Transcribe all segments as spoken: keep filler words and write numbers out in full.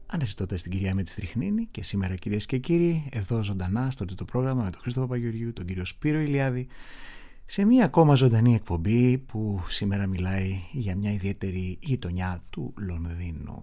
Αναζητώντας στην κυρία με τη Στριχνίνη, και σήμερα, κυρίες και κύριοι, εδώ ζωντανά στο τρίτο πρόγραμμα με τον Χρήστο Παπαγεωργιού, τον κύριο Σπύρο Ηλιάδη, σε μια ακόμα ζωντανή εκπομπή που σήμερα μιλάει για μια ιδιαίτερη γειτονιά του Λονδίνου.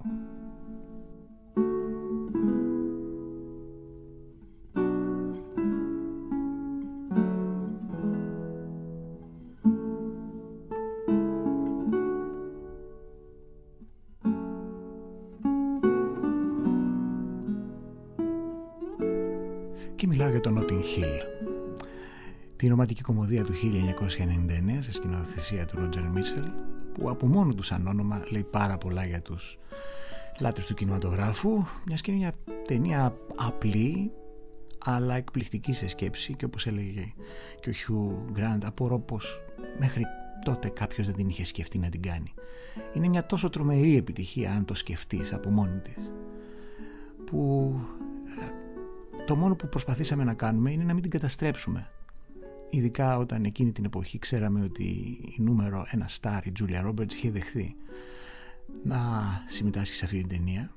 Και μιλάω για το Notting Hill, την ρομαντική κομμωδία του χίλια εννιακόσια ενενήντα εννέα σε σκηνοθεσία του Ρότζερ Μίτσελ, που από μόνο του σαν όνομα λέει πάρα πολλά για τους λάτρεις του κινηματογράφου, μιας και είναι μια ταινία απλή αλλά εκπληκτική σε σκέψη, και όπως έλεγε και ο Χιου Γκραντ, απορώ πως μέχρι τότε κάποιος δεν την είχε σκεφτεί να την κάνει. Είναι μια τόσο τρομερή επιτυχία, αν το σκεφτείς από μόνη της, που το μόνο που προσπαθήσαμε να κάνουμε είναι να μην την καταστρέψουμε. Ειδικά όταν εκείνη την εποχή ξέραμε ότι η νούμερο ένα στάρ, η Τζούλια Ρόμπερτς, είχε δεχθεί να συμμετάσχει σε αυτή την ταινία.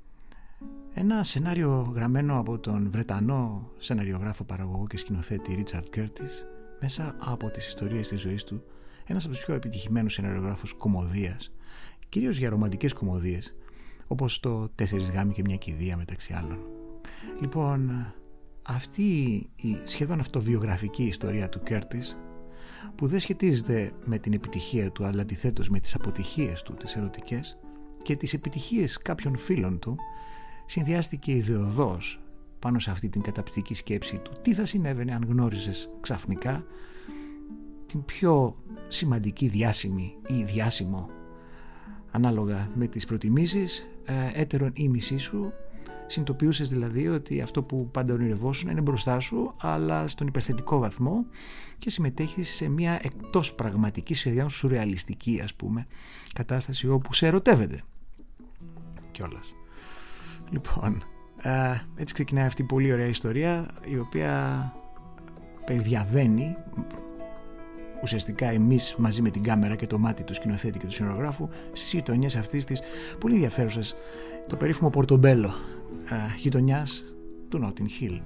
Ένα σενάριο γραμμένο από τον Βρετανό σεναριογράφο, παραγωγό και σκηνοθέτη Ρίτσαρντ Κέρτις, μέσα από τις ιστορίες της ζωής του, ένας από τους πιο επιτυχημένους σεναριογράφους κομμωδίας, κυρίως για ρομαντικές κομμωδίες, όπως το «Τέσσερις γάμοι και μια κηδεία» μεταξύ άλλων. Λοιπόν, αυτή η σχεδόν αυτοβιογραφική ιστορία του Κέρτις, που δεν σχετίζεται με την επιτυχία του, αλλά αντιθέτως με τις αποτυχίες του, τις ερωτικές, και τις επιτυχίες κάποιων φίλων του, συνδυάστηκε ιδεωδώς πάνω σε αυτή την καταπληκτική σκέψη του τι θα συνέβαινε αν γνώριζες ξαφνικά την πιο σημαντική διάσημη ή διάσημο, ανάλογα με τις προτιμήσεις, έτερον ή μισή σου. Συνειδητοποιούσες δηλαδή ότι αυτό που πάντα ονειρευόσουν είναι μπροστά σου, αλλά στον υπερθετικό βαθμό, και συμμετέχεις σε μια εκτός πραγματική, σχεδόν σουρεαλιστική, ας πούμε, κατάσταση όπου σε ερωτεύεται κιόλας. Λοιπόν, έτσι ξεκινάει αυτή η πολύ ωραία ιστορία, η οποία περιδιαβαίνει ουσιαστικά εμείς μαζί με την κάμερα και το μάτι του σκηνοθέτη και του σcenογράφου στις γειτονιές αυτής της πολύ ενδιαφέρουσας, το περίφημο Πορτομπέλο, Uh, γειτονιάς του Notting Hill.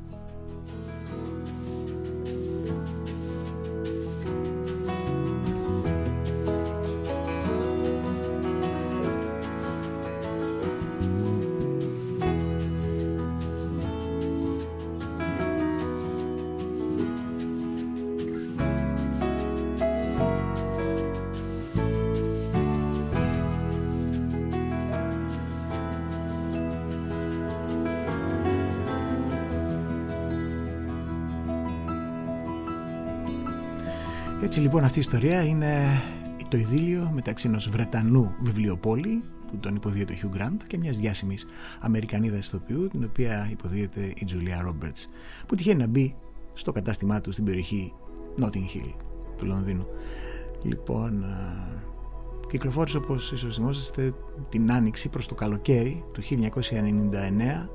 Έτσι λοιπόν αυτή η ιστορία είναι το ειδήλιο μεταξύ ενός Βρετανού βιβλιοπόλη που τον υποδίεται ο Χιου Γκραντ και μιας διάσημης Αμερικανίδας ηθοποιού, την οποία υποδίεται η Τζούλια Ρόμπερτς, που τυχαίνει να μπει στο κατάστημά του στην περιοχή Notting Hill του Λονδίνου. Λοιπόν, κυκλοφόρησε, όπως ίσως θυμόσαστε, την άνοιξη προς το καλοκαίρι του χίλια εννιακόσια ενενήντα εννέα.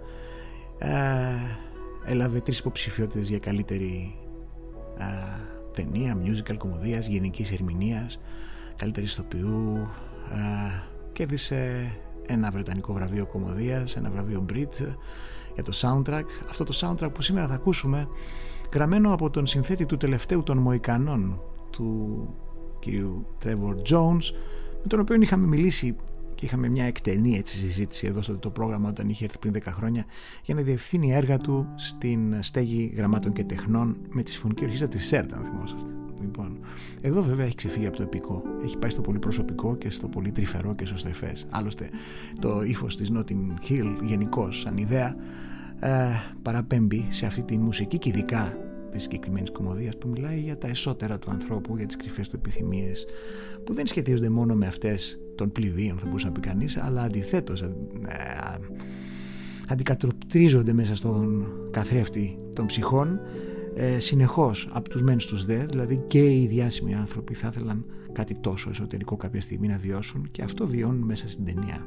Έλαβε τρεις υποψηφιότητες για καλύτερη ταινία, musical, κομμωδίας, γενικής ερμηνείας, καλύτερη ηθοποιού. Κέρδισε ένα βρετανικό βραβείο κομμωδίας, ένα βραβείο Brit για το soundtrack. Αυτό το soundtrack που σήμερα θα ακούσουμε, γραμμένο από τον συνθέτη του τελευταίου των Μοϊκανών, του κυρίου Trevor Jones, με τον οποίο είχαμε μιλήσει και είχαμε μια εκτενή έτσι συζήτηση εδώ στο το πρόγραμμα όταν είχε έρθει πριν δέκα χρόνια για να διευθύνει έργα του στην στέγη γραμμάτων και τεχνών με τη συμφωνική ορχήστρα της ΣΕΡΤ, αν θυμόσαστε. Λοιπόν, εδώ βέβαια έχει ξεφύγει από το επικό, έχει πάει στο πολύ προσωπικό και στο πολύ τρυφερό και σωστρεφές. Άλλωστε το ύφος της Notting Hill γενικώς σαν ιδέα ε, παραπέμπει σε αυτή τη μουσική, και ειδικά της συγκεκριμένης κομμωδίας, που μιλάει για τα εσώτερα του ανθρώπου, για τις κρυφές του επιθυμίες, που δεν σχετίζονται μόνο με αυτές των πληβίων, θα μπορούσε να πει κανείς, αλλά αντιθέτως ε, αντικατοπτρίζονται μέσα στον καθρέφτη των ψυχών, ε, συνεχώς από τους μεν στους δε. Δηλαδή και οι διάσημοι άνθρωποι θα ήθελαν κάτι τόσο εσωτερικό κάποια στιγμή να βιώσουν, και αυτό βιώνουν μέσα στην ταινία.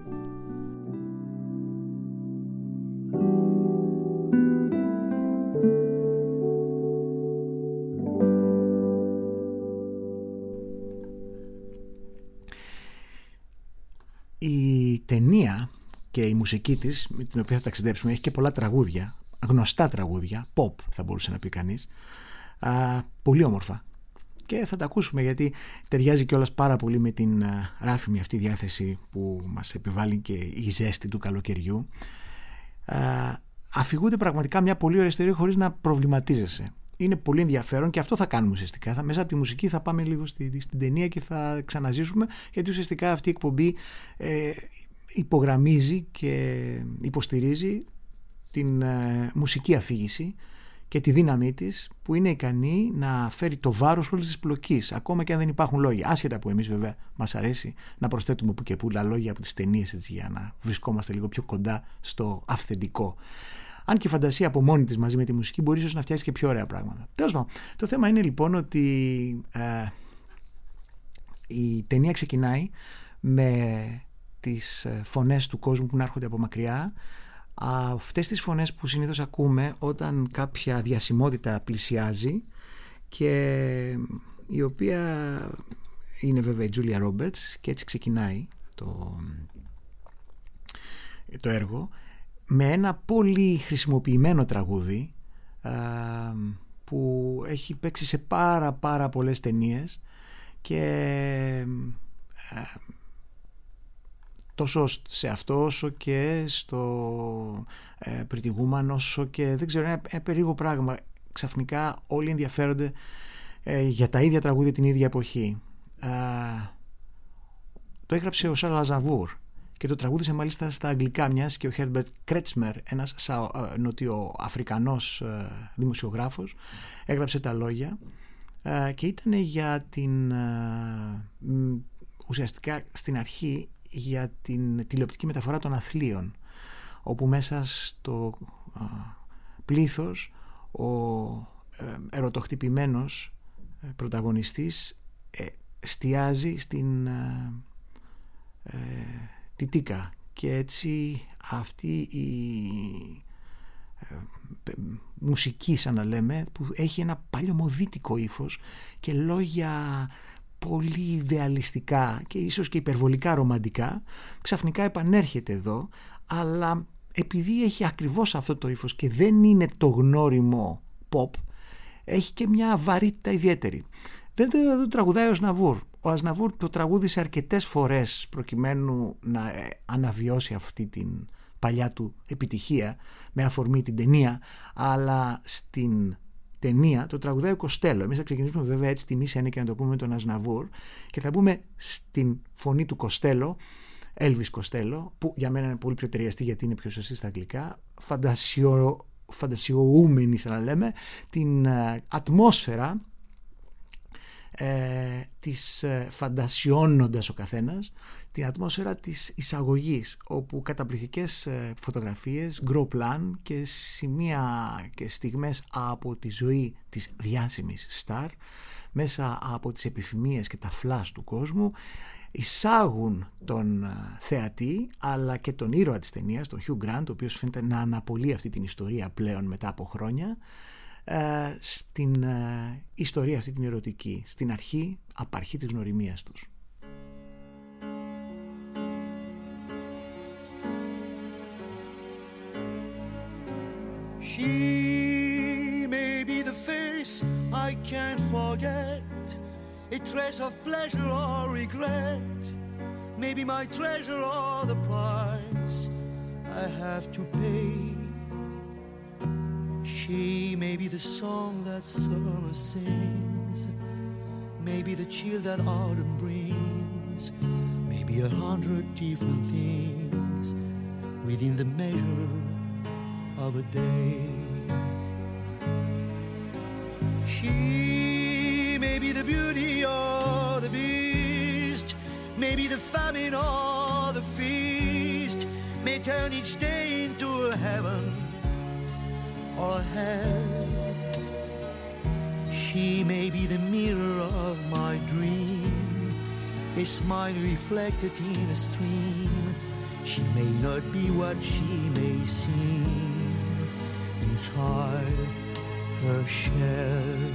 Η ταινία και η μουσική της, με την οποία θα ταξιδέψουμε, έχει και πολλά τραγούδια, γνωστά τραγούδια, pop θα μπορούσε να πει κανείς, α, πολύ όμορφα. Και θα τα ακούσουμε γιατί ταιριάζει κιόλας πάρα πολύ με την ράθμη αυτή διάθεση που μας επιβάλλει και η ζέστη του καλοκαιριού. Α, αφηγούνται πραγματικά μια πολύ ωραία ιστορία χωρίς να προβληματίζεσαι. Είναι πολύ ενδιαφέρον και αυτό θα κάνουμε ουσιαστικά. Θα, μέσα από τη μουσική θα πάμε λίγο στη, στην ταινία και θα ξαναζήσουμε, γιατί ουσιαστικά αυτή η εκπομπή ε, υπογραμμίζει και υποστηρίζει την ε, μουσική αφήγηση και τη δύναμή της, που είναι ικανή να φέρει το βάρος όλης της πλοκής, ακόμα και αν δεν υπάρχουν λόγια. Άσχετα που εμείς βέβαια μας αρέσει να προσθέτουμε που και που τα λόγια από τις ταινίες, έτσι, για να βρισκόμαστε λίγο πιο κοντά στο αυθεντικό. Αν και η φαντασία από μόνη της μαζί με τη μουσική μπορεί ίσως να φτιάξει και πιο ωραία πράγματα. Τέλος πάντων, το θέμα είναι λοιπόν ότι ε, η ταινία ξεκινάει με τις φωνές του κόσμου που να έρχονται από μακριά. Αυτές τις φωνές που συνήθως ακούμε όταν κάποια διασημότητα πλησιάζει, και η οποία είναι βέβαια η Julia Roberts, και έτσι ξεκινάει το, το έργο με ένα πολύ χρησιμοποιημένο τραγούδι α, που έχει παίξει σε πάρα πάρα πολλές ταινίες και α, τόσο σε αυτό όσο και στο ε, Pretty Woman, όσο και δεν ξέρω, ένα, ένα περίεργο πράγμα. Ξαφνικά όλοι ενδιαφέρονται ε, για τα ίδια τραγούδια την ίδια εποχή. Ε, το έγραψε ο Σαρλ Αζαβούρ και το τραγούδισε μάλιστα στα αγγλικά, μιας και ο Herbert Kretschmer, ένας σα, ε, νοτιοαφρικανός ε, δημοσιογράφος, έγραψε τα λόγια ε, και ήταν για την ε, ουσιαστικά στην αρχή για την τηλεοπτική μεταφορά των αθλίων, όπου μέσα στο α, πλήθος ο ε, ερωτοχτυπημένος ε, πρωταγωνιστής ε, εστιάζει στην ε, ε, τιτίκα, και έτσι αυτή η ε, μουσική, σαν να λέμε, που έχει ένα παλιωμοδίτικο ύφος και λόγια πολύ ιδεαλιστικά και ίσως και υπερβολικά ρομαντικά, ξαφνικά επανέρχεται εδώ, αλλά επειδή έχει ακριβώς αυτό το ύφος και δεν είναι το γνώριμο pop, έχει και μια βαρύτητα ιδιαίτερη. Δεν το, το τραγουδάει ο Ασναβούρ. Ο Ασναβούρ το τραγούδισε αρκετές φορές προκειμένου να αναβιώσει αυτή την παλιά του επιτυχία με αφορμή την ταινία, αλλά στην ταινία το τραγουδάει ο Κοστέλο. Εμείς θα ξεκινήσουμε βέβαια έτσι τη μίση και να το πούμε με τον Ασναβούρ, και θα πούμε στην φωνή του Κοστέλο, Elvis Κοστέλο, που για μένα είναι πολύ πιο ταιριαστή γιατί είναι πιο σωστή στα αγγλικά, φαντασιο, φαντασιοούμενη, σαν να λέμε, την ε, ατμόσφαιρα ε, της ε, φαντασιώνοντας ο καθένας την ατμόσφαιρα της εισαγωγής, όπου καταπληκτικές ε, φωτογραφίες, gros plan και σημεία και στιγμές από τη ζωή της διάσημης star, μέσα από τις επιφημίες και τα φλάς του κόσμου, εισάγουν τον θεατή αλλά και τον ήρωα της ταινίας, τον Hugh Grant, ο οποίος φαίνεται να αναπολύει αυτή την ιστορία πλέον μετά από χρόνια, ε, στην ε, ιστορία αυτή την ερωτική, στην αρχή, απαρχή της γνωριμίας τους. She may be the face I can't forget, a trace of pleasure or regret, maybe my treasure or the price I have to pay. She may be the song that summer sings, maybe the chill that autumn brings, maybe a hundred different things within the measure of a day. She may be the beauty or the beast, maybe the famine or the feast, may turn each day into a heaven or a hell. She may be the mirror of my dream, a smile reflected in a stream. She may not be what she may seem inside her shell.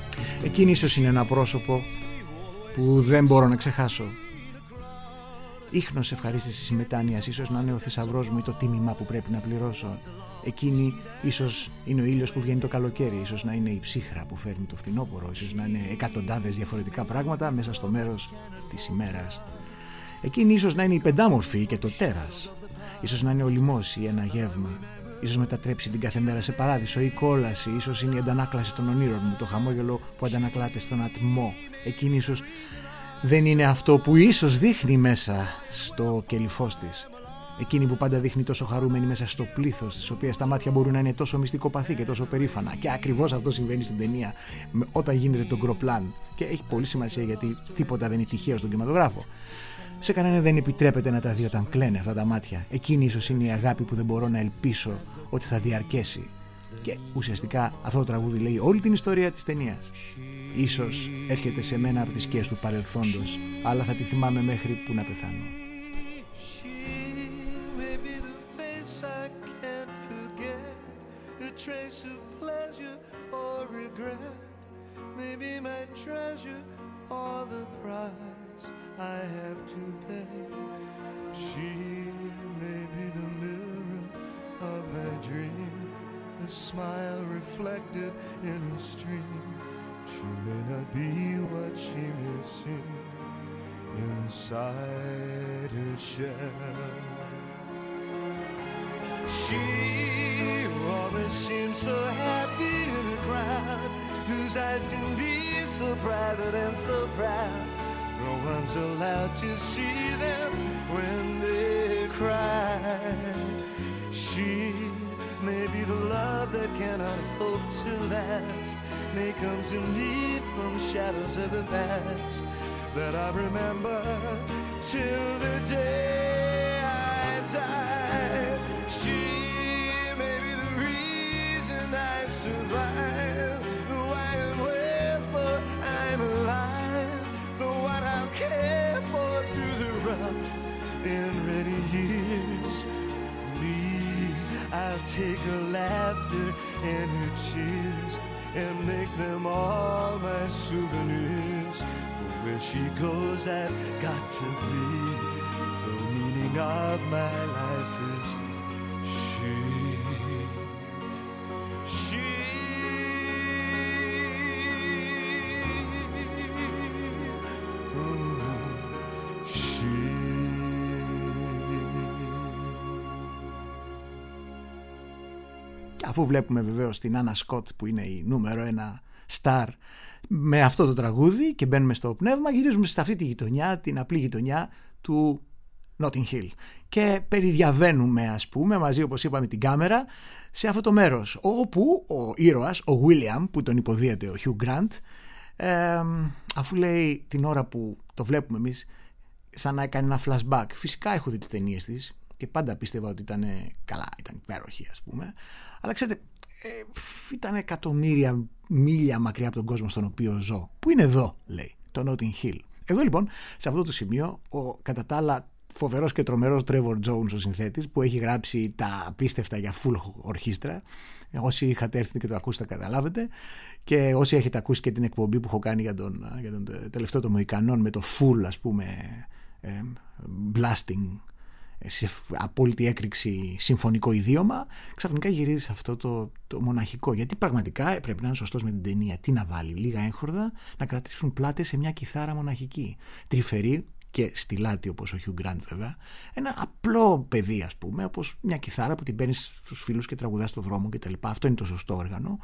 Εκείνη ίσως είναι ένα πρόσωπο που δεν μπορώ να ξεχάσω. ίχνος ευχαρίστησης μετάνοιας, ίσως να είναι ο θησαυρός μου ή το τίμημα που πρέπει να πληρώσω. Εκείνη ίσως είναι ο ήλιος που βγαίνει το καλοκαίρι, ίσως να είναι η ψύχρα που φέρνει το φθινόπωρο, ίσως να είναι εκατοντάδες διαφορετικά πράγματα μέσα στο μέρος της ημέρας. Εκείνη ίσως να είναι η πεντάμορφη και το τέρας, ίσως να είναι ο λοιμός ή ένα γεύμα, ίσως μετατρέψει την κάθε μέρα σε παράδεισο ή κόλαση, ίσως είναι η αντανάκλαση των ονείρων μου, το χαμόγελο που αντανακλάται στον ατμό. Εκείνη ίσως δεν είναι αυτό που ίσως δείχνει μέσα στο κελυφός της. Εκείνη που πάντα δείχνει τόσο χαρούμενη μέσα στο πλήθος, της οποίας τα μάτια μπορούν να είναι τόσο μυστικοπαθή και τόσο περήφανα. Και ακριβώς αυτό συμβαίνει στην ταινία όταν γίνεται το γκροπλάν. Και έχει πολύ σημασία, γιατί τίποτα δεν είναι τυχαίο στον κινηματογράφο. Σε κανέναν δεν επιτρέπεται να τα δει όταν κλαίνε αυτά τα μάτια. Εκείνη ίσως είναι η αγάπη που δεν μπορώ να ελπίσω ότι θα διαρκέσει. Και ουσιαστικά αυτό το τραγούδι λέει όλη την ιστορία της ταινίας. Ίσως έρχεται σε μένα από τις σκιές του παρελθόντος, αλλά θα τη θυμάμαι μέχρι που να πεθάνω. I have to pay. She may be the mirror of my dream, the smile reflected in a stream. She may not be what she may seem inside her shell. She always seems so happy in a crowd, whose eyes can be so private and so proud. No one's allowed to see them when they cry. She may be the love that cannot hope to last, may come to me from shadows of the past that I remember till the day I die. She may be the reason I survive, the why and wherefore I'm alive, the one I'll care for through the rough and ready years. Me, I'll take her laughter and her tears and make them all my souvenirs. For where she goes, I've got to be. The meaning of my life is she. She. Αφού βλέπουμε βεβαίως την Άννα Σκοτ που είναι η νούμερο ένα στάρ με αυτό το τραγούδι και μπαίνουμε στο πνεύμα, γυρίζουμε σε αυτή τη γειτονιά, την απλή γειτονιά του Notting Hill και περιδιαβαίνουμε, ας πούμε, μαζί, όπως είπαμε, την κάμερα σε αυτό το μέρος όπου ο ήρωας, ο William, που τον υποδίεται ο Hugh Grant, ε, αφού λέει την ώρα που το βλέπουμε εμείς σαν να έκανε ένα flashback. Φυσικά έχω δει τις ταινίες της και πάντα πίστευα ότι ήταν καλά, ήταν υπέροχη, ας πούμε, αλλά ξέρετε, ε, ήταν εκατομμύρια μίλια μακριά από τον κόσμο στον οποίο ζω, που είναι εδώ, λέει, το Notting Hill. Εδώ λοιπόν, σε αυτό το σημείο, ο κατά τα άλλα φοβερός και τρομερός Trevor Jones, ο συνθέτης, που έχει γράψει τα απίστευτα για full ορχήστρα. Όσοι είχατε έρθει και το ακούσετε καταλάβετε, και όσοι έχετε ακούσει και την εκπομπή που έχω κάνει για τον, για τον τελευταίο των Μοϊκανών με το full, ας πούμε, ε, blasting, σε απόλυτη έκρηξη συμφωνικό ιδίωμα, ξαφνικά γυρίζει σε αυτό το, το μοναχικό. Γιατί πραγματικά πρέπει να είναι σωστός με την ταινία. Τι να βάλει, λίγα έγχορδα, να κρατήσουν πλάτες σε μια κιθάρα μοναχική. Τρυφερή και στυλάτη, όπως ο Hugh Grant βέβαια. Ένα απλό παιδί, ας πούμε, όπως μια κιθάρα που την παίρνεις στους φίλους και τραγουδάς στον δρόμο κτλ. Αυτό είναι το σωστό όργανο.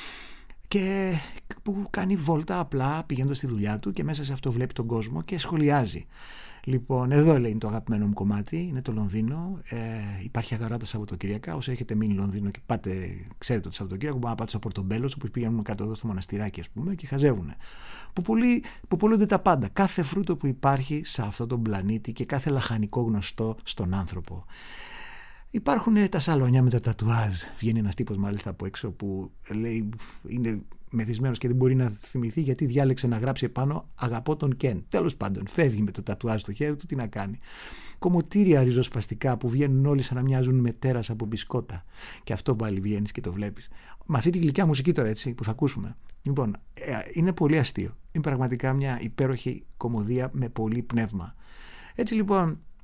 Και που κάνει βόλτα απλά πηγαίνοντας στη δουλειά του και μέσα σε αυτό βλέπει τον κόσμο και σχολιάζει. Λοιπόν, εδώ λέει είναι το αγαπημένο μου κομμάτι, είναι το Λονδίνο. Ε, υπάρχει αγαρά τα Σαββατοκύριακα. Όσοι έχετε μείνει Λονδίνο και πάτε, ξέρετε το Σαββατοκύριακο, μπορείτε να πάτε στο Πορτομπέλο, που πηγαίνουν κάτω εδώ στο μοναστηράκι, ας πούμε, και χαζεύουν. Που, πολύ, που πουλούνται τα πάντα. Κάθε φρούτο που υπάρχει σε αυτόν τον πλανήτη και κάθε λαχανικό γνωστό στον άνθρωπο. Υπάρχουν τα σαλόνια με τα τατουάζ. Βγαίνει ένας τύπος μάλιστα από έξω που λέει είναι μεθυσμένος και δεν μπορεί να θυμηθεί γιατί διάλεξε να γράψει επάνω «Αγαπώ τον Κεν». Τέλος πάντων, φεύγει με το τατουάζ στο χέρι του, τι να κάνει. Κομμωτήρια ριζοσπαστικά που βγαίνουν όλοι σαν να μοιάζουν με τέρας από μπισκότα. Και αυτό πάλι βγαίνεις και το βλέπεις. Με αυτή τη γλυκιά μουσική τώρα, έτσι, που θα ακούσουμε. Λοιπόν, είναι πολύ αστείο. Είναι πραγματικά μια υπέροχη κομμωδία με πολύ πνεύμα. Έτσι λοιπόν,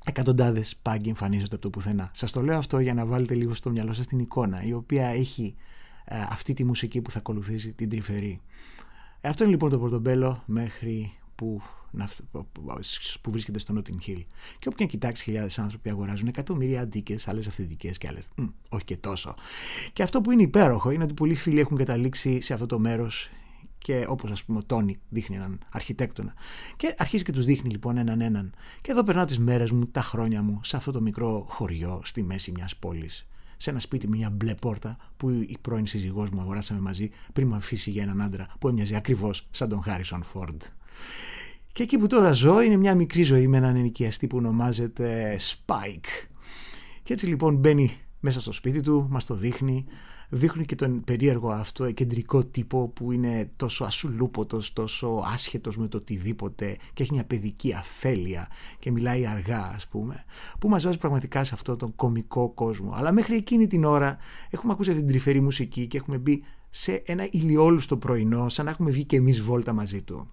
εκατοντάδες πάγκοι εμφανίζονται από το πουθενά. Σας το λέω αυτό για να βάλετε λίγο στο μυαλό σας την εικόνα, η οποία έχει ε, αυτή τη μουσική που θα ακολουθήσει, την τρυφερή. Ε, αυτό είναι λοιπόν το Πορτομπέλο μέχρι που, που βρίσκεται στο Notting Hill. Και όπου και να κοιτάξει, χιλιάδες άνθρωποι αγοράζουν εκατομμύρια αντίκες, άλλες αυθεντικές και άλλες μ, όχι και τόσο. Και αυτό που είναι υπέροχο είναι ότι πολλοί φίλοι έχουν καταλήξει σε αυτό το μέρος. Και όπως ας πούμε ο Τόνι δείχνει έναν αρχιτέκτονα και αρχίζει και τους δείχνει λοιπόν έναν έναν. Και εδώ περνάω τις μέρες μου, τα χρόνια μου σε αυτό το μικρό χωριό στη μέση μιας πόλης, σε ένα σπίτι με μια μπλε πόρτα που η πρώην σύζυγός μου αγοράσαμε μαζί πριν με αφήσει για έναν άντρα που έμοιαζε ακριβώς σαν τον Χάρισον Φόρντ. Και εκεί που τώρα ζω είναι μια μικρή ζωή με έναν ενοικιαστή που ονομάζεται Spike. Και έτσι λοιπόν μπαίνει μέσα στο σπίτι του, μας το δείχνει. Δείχνει και τον περίεργο αυτό κεντρικό τύπο που είναι τόσο ασουλούποτος, τόσο άσχετος με το οτιδήποτε και έχει μια παιδική αφέλεια και μιλάει αργά, ας πούμε, που μας βάζει πραγματικά σε αυτόν τον κωμικό κόσμο. Αλλά μέχρι εκείνη την ώρα έχουμε ακούσει αυτή την τρυφερή μουσική και έχουμε μπει σε ένα ηλιόλουστο πρωινό, σαν να έχουμε βγει και εμείς βόλτα μαζί του.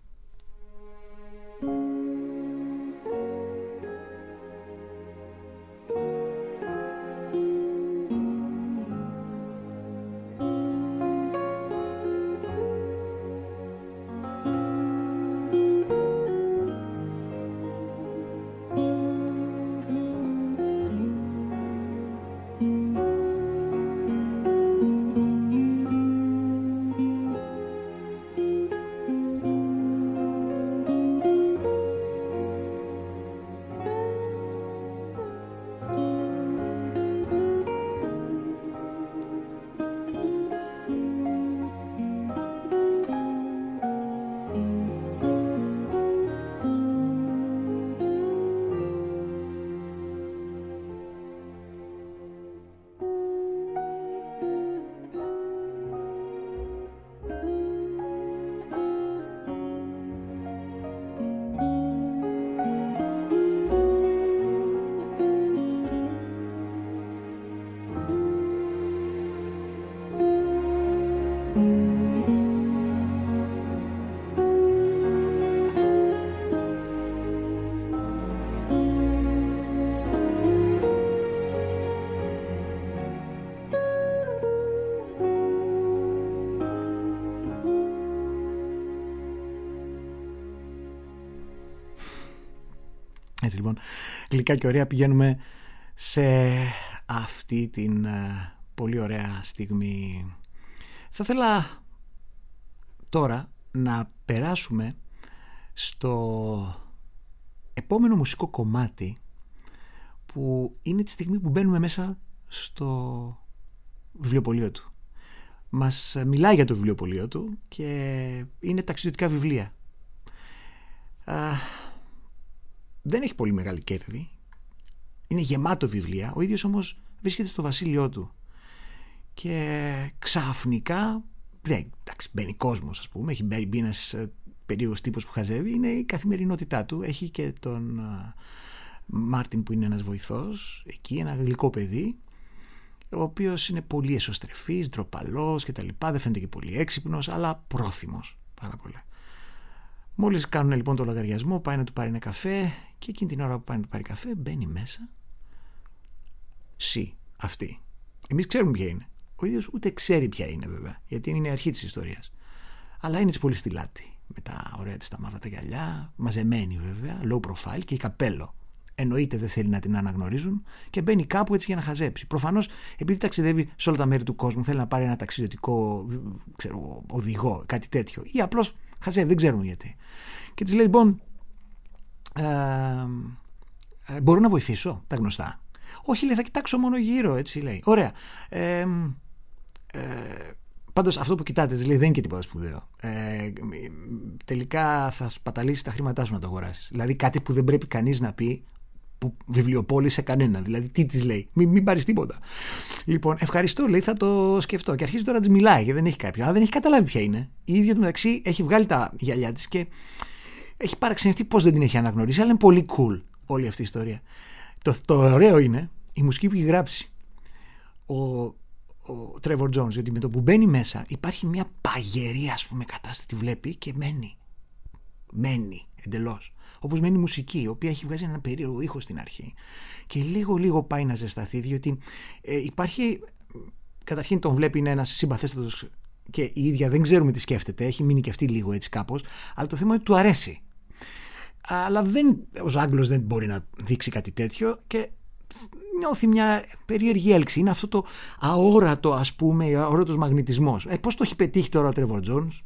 Έτσι λοιπόν, γλυκά και ωραία πηγαίνουμε σε αυτή την uh, πολύ ωραία στιγμή. Θα ήθελα τώρα να περάσουμε στο επόμενο μουσικό κομμάτι, που είναι τη στιγμή που μπαίνουμε μέσα στο βιβλιοπωλείο του. Μας μιλάει για το βιβλιοπωλείο του και είναι ταξιδιωτικά βιβλία. Uh, Δεν έχει πολύ μεγάλη κέρδη. Είναι γεμάτο βιβλία. Ο ίδιος όμως βρίσκεται στο βασίλειό του. Και ξαφνικά, δεν, εντάξει, μπαίνει κόσμος, ας πούμε. Έχει μπει ένας περίεργος τύπος που χαζεύει. Είναι η καθημερινότητά του. Έχει και τον Μάρτιν που είναι ένας βοηθός. Εκεί ένα γλυκό παιδί, ο οποίος είναι πολύ εσωστρεφής, ντροπαλός κτλ. Δεν φαίνεται και πολύ έξυπνος, αλλά πρόθυμος πάρα πολύ. Μόλις κάνουν λοιπόν το λογαριασμό, πάει να του πάρει ένα καφέ και εκείνη την ώρα που πάει να του πάρει καφέ μπαίνει μέσα Σι, αυτή. Εμείς ξέρουμε ποια είναι. Ο ίδιος ούτε ξέρει ποια είναι βέβαια, γιατί είναι η αρχή της ιστορίας. Αλλά είναι έτσι πολύ στη λάτη, με τα ωραία της τα μαύρα τα γυαλιά, μαζεμένη βέβαια, low profile και η καπέλο. Εννοείται δεν θέλει να την αναγνωρίζουν και μπαίνει κάπου έτσι για να χαζέψει. Προφανώς επειδή ταξιδεύει σε όλα τα μέρη του κόσμου, θέλει να πάρει ένα ταξιδιωτικό, ξέρω, οδηγό, κάτι τέτοιο. Ή απλώς χαζεύει, δεν ξέρουμε γιατί. Και της λέει λοιπόν, ε, ε, μπορώ να βοηθήσω, τα γνωστά. Όχι, λέει, θα κοιτάξω μόνο γύρω, έτσι λέει. Ωραία. Ε, ε, πάντως αυτό που κοιτάτε, της λέει, δεν είναι και τίποτα σπουδαίο. Ε, τελικά θα σπαταλήσεις τα χρήματά σου να το αγοράσεις. Δηλαδή κάτι που δεν πρέπει κανείς να πει, που βιβλιοπόλησε κανένα. Δηλαδή τι της λέει, μην, μην πάρεις τίποτα. Λοιπόν, ευχαριστώ, λέει, θα το σκεφτώ. Και αρχίζει τώρα να της μιλάει και δεν έχει κάποιον, αλλά δεν έχει καταλάβει ποια είναι. Η ίδια του μεταξύ έχει βγάλει τα γυαλιά της και έχει παραξενευτεί πώς δεν την έχει αναγνωρίσει, αλλά είναι πολύ cool όλη αυτή η ιστορία. Το, το ωραίο είναι η μουσική που έχει γράψει ο, ο Trevor Jones, γιατί με το που μπαίνει μέσα υπάρχει μια παγερή, ας πούμε, κατάσταση, τη βλέπει και μένει. μένει εντελώς. Όπως μένει η μουσική, η οποία έχει βγάζει έναν περίεργο ήχο στην αρχή και λίγο λίγο πάει να ζεσταθεί, διότι ε, υπάρχει, καταρχήν τον βλέπει, είναι ένας συμπαθέστατος και η ίδια δεν ξέρουμε τι σκέφτεται, έχει μείνει και αυτή λίγο έτσι κάπως, αλλά το θέμα είναι ότι του αρέσει. Αλλά δεν, ως Άγγλος δεν μπορεί να δείξει κάτι τέτοιο και νιώθει μια περίεργη έλξη. Είναι αυτό το αόρατο, ας πούμε, αόρατος μαγνητισμός. Ε, πώς το έχει πετύχει τώρα ο Τρέβορ Τζόνς?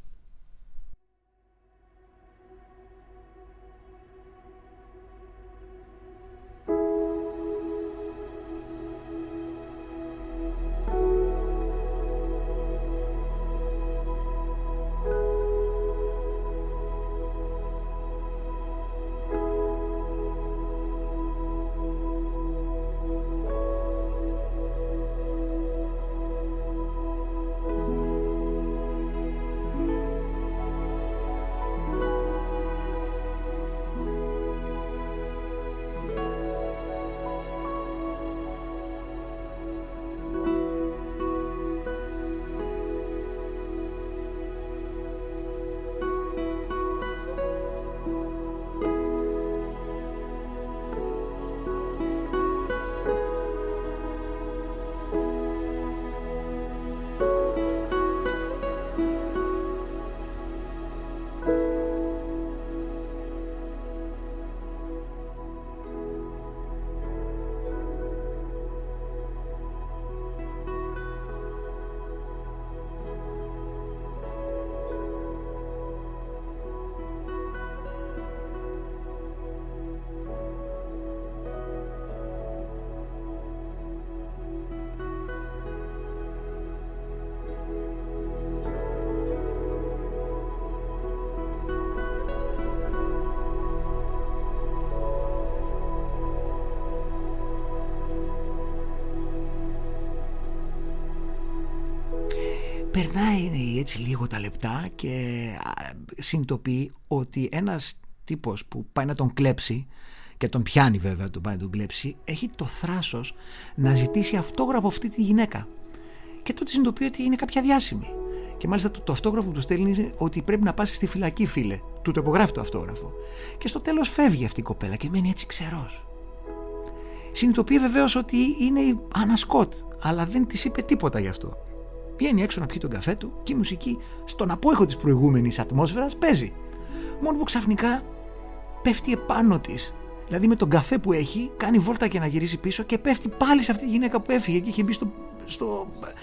Περνάει έτσι λίγο τα λεπτά και συνειδητοποιεί ότι ένας τύπος που πάει να τον κλέψει, και τον πιάνει βέβαια, τον πάει να τον κλέψει, έχει το θράσος να ζητήσει αυτόγραφο αυτή τη γυναίκα. Και τότε συνειδητοποιεί ότι είναι κάποια διάσημη. Και μάλιστα το, το αυτόγραφο που του στέλνει είναι ότι πρέπει να πας στη φυλακή, φίλε. Του το υπογράφει το αυτόγραφο. Και στο τέλος φεύγει αυτή η κοπέλα και μένει έτσι ξερός. Συνειδητοποιεί βεβαίως ότι είναι η Άννα Σκοτ, αλλά δεν της είπε τίποτα γι' αυτό. Βγαίνει έξω να πιει τον καφέ του και η μουσική στον απόϊχο της προηγούμενης ατμόσφαιρας παίζει. Μόνο που ξαφνικά πέφτει επάνω της. Δηλαδή με τον καφέ που έχει κάνει βόλτα και να γυρίσει πίσω και πέφτει πάλι σε αυτή τη γυναίκα που έφυγε και είχε μπει στο, στο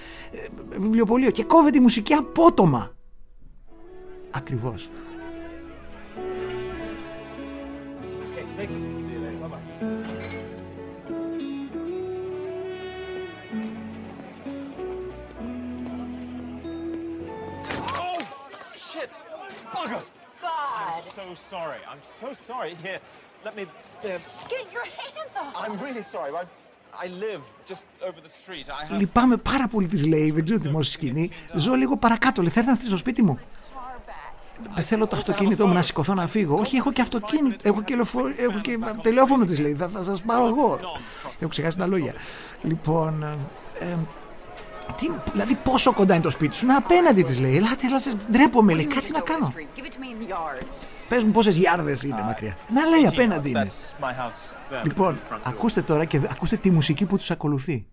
ε, βιβλιοπωλείο και κόβεται η μουσική απότομα. Ακριβώς. So sorry. I'm so sorry. Here, let me. Uh, Get your hands off. I'm really sorry. I, I live just over the street. I have... Λυπάμαι πάρα πολύ, της λέει. Δεν ξέρω τι δημόσια σκηνή. Ζω λίγο παρακάτω. Λέει, θα έρθει να έρθει στο σπίτι μου. Δεν θέλω το αυτοκίνητό μου να σηκωθώ να φύγω. Όχι, έχω και αυτοκίνητο. Έχω και, λεωφο... έχω και τηλέφωνο, της λέει. Θα, θα σας πάρω εγώ. Έχω ξεχάσει τα λόγια. Λοιπόν. Ε, Τι, δηλαδή πόσο κοντά είναι το σπίτι σου? Είναι απέναντι, της λέει. Ελάτε, ελάτε, ντρέπομαι, λέει, κάτι να κάνω. Πες μου πόσες γιάρδες είναι μακριά. Να, λέει, απέναντι είναι. Λοιπόν, ακούστε τώρα και ακούστε τη μουσική που τους ακολουθεί.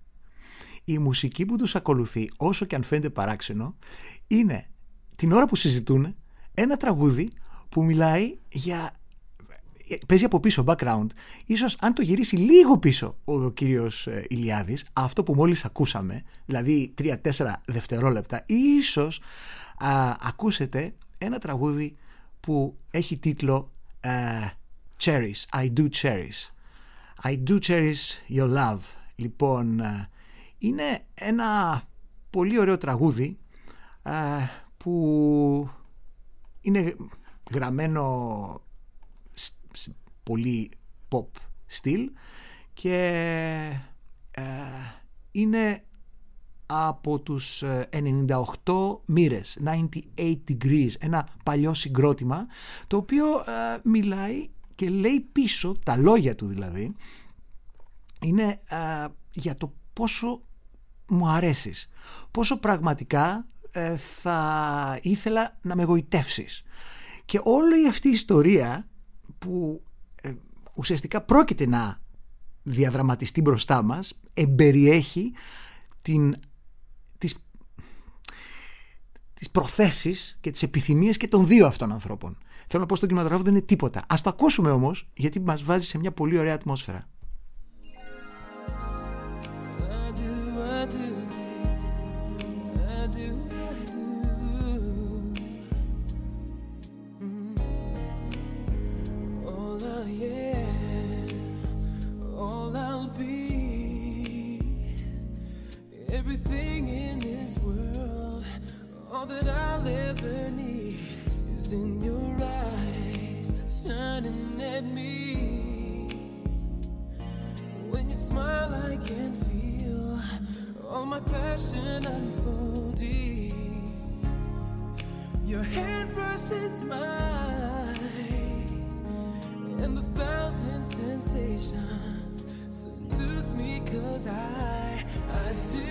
Η μουσική που τους ακολουθεί, όσο και αν φαίνεται παράξενο, είναι την ώρα που συζητούν ένα τραγούδι που μιλάει για... Παίζει από πίσω background. Ίσως αν το γυρίσει λίγο πίσω ο κύριος Ηλιάδης, αυτό που μόλις ακούσαμε, δηλαδή τρία τέσσερα δευτερόλεπτα, ίσως α, ακούσετε ένα τραγούδι που έχει τίτλο uh, Cherish, I do cherish. I do cherish your love. Λοιπόν, uh, είναι ένα πολύ ωραίο τραγούδι uh, που είναι γραμμένο σε πολύ pop στυλ και ε, είναι από τους ενενήντα οκτώ μοίρες, ενενήντα οκτώ degrees, ένα παλιό συγκρότημα το οποίο ε, μιλάει και λέει πίσω, τα λόγια του δηλαδή είναι ε, για το πόσο μου αρέσεις, πόσο πραγματικά ε, θα ήθελα να με γοητεύσεις. Και όλη αυτή η ιστορία που ε, ουσιαστικά πρόκειται να διαδραματιστεί μπροστά μας εμπεριέχει την, τις, τις προθέσεις και τις επιθυμίες και των δύο αυτών ανθρώπων. Θέλω να πω στον κινηματογράφο δεν είναι τίποτα. Ας το ακούσουμε όμως, γιατί μας βάζει σε μια πολύ ωραία ατμόσφαιρα. All that I'll ever need is in your eyes, shining at me. When you smile, I can feel all my passion unfolding. Your hand versus mine, and a thousand sensations seduce me 'cause I, I do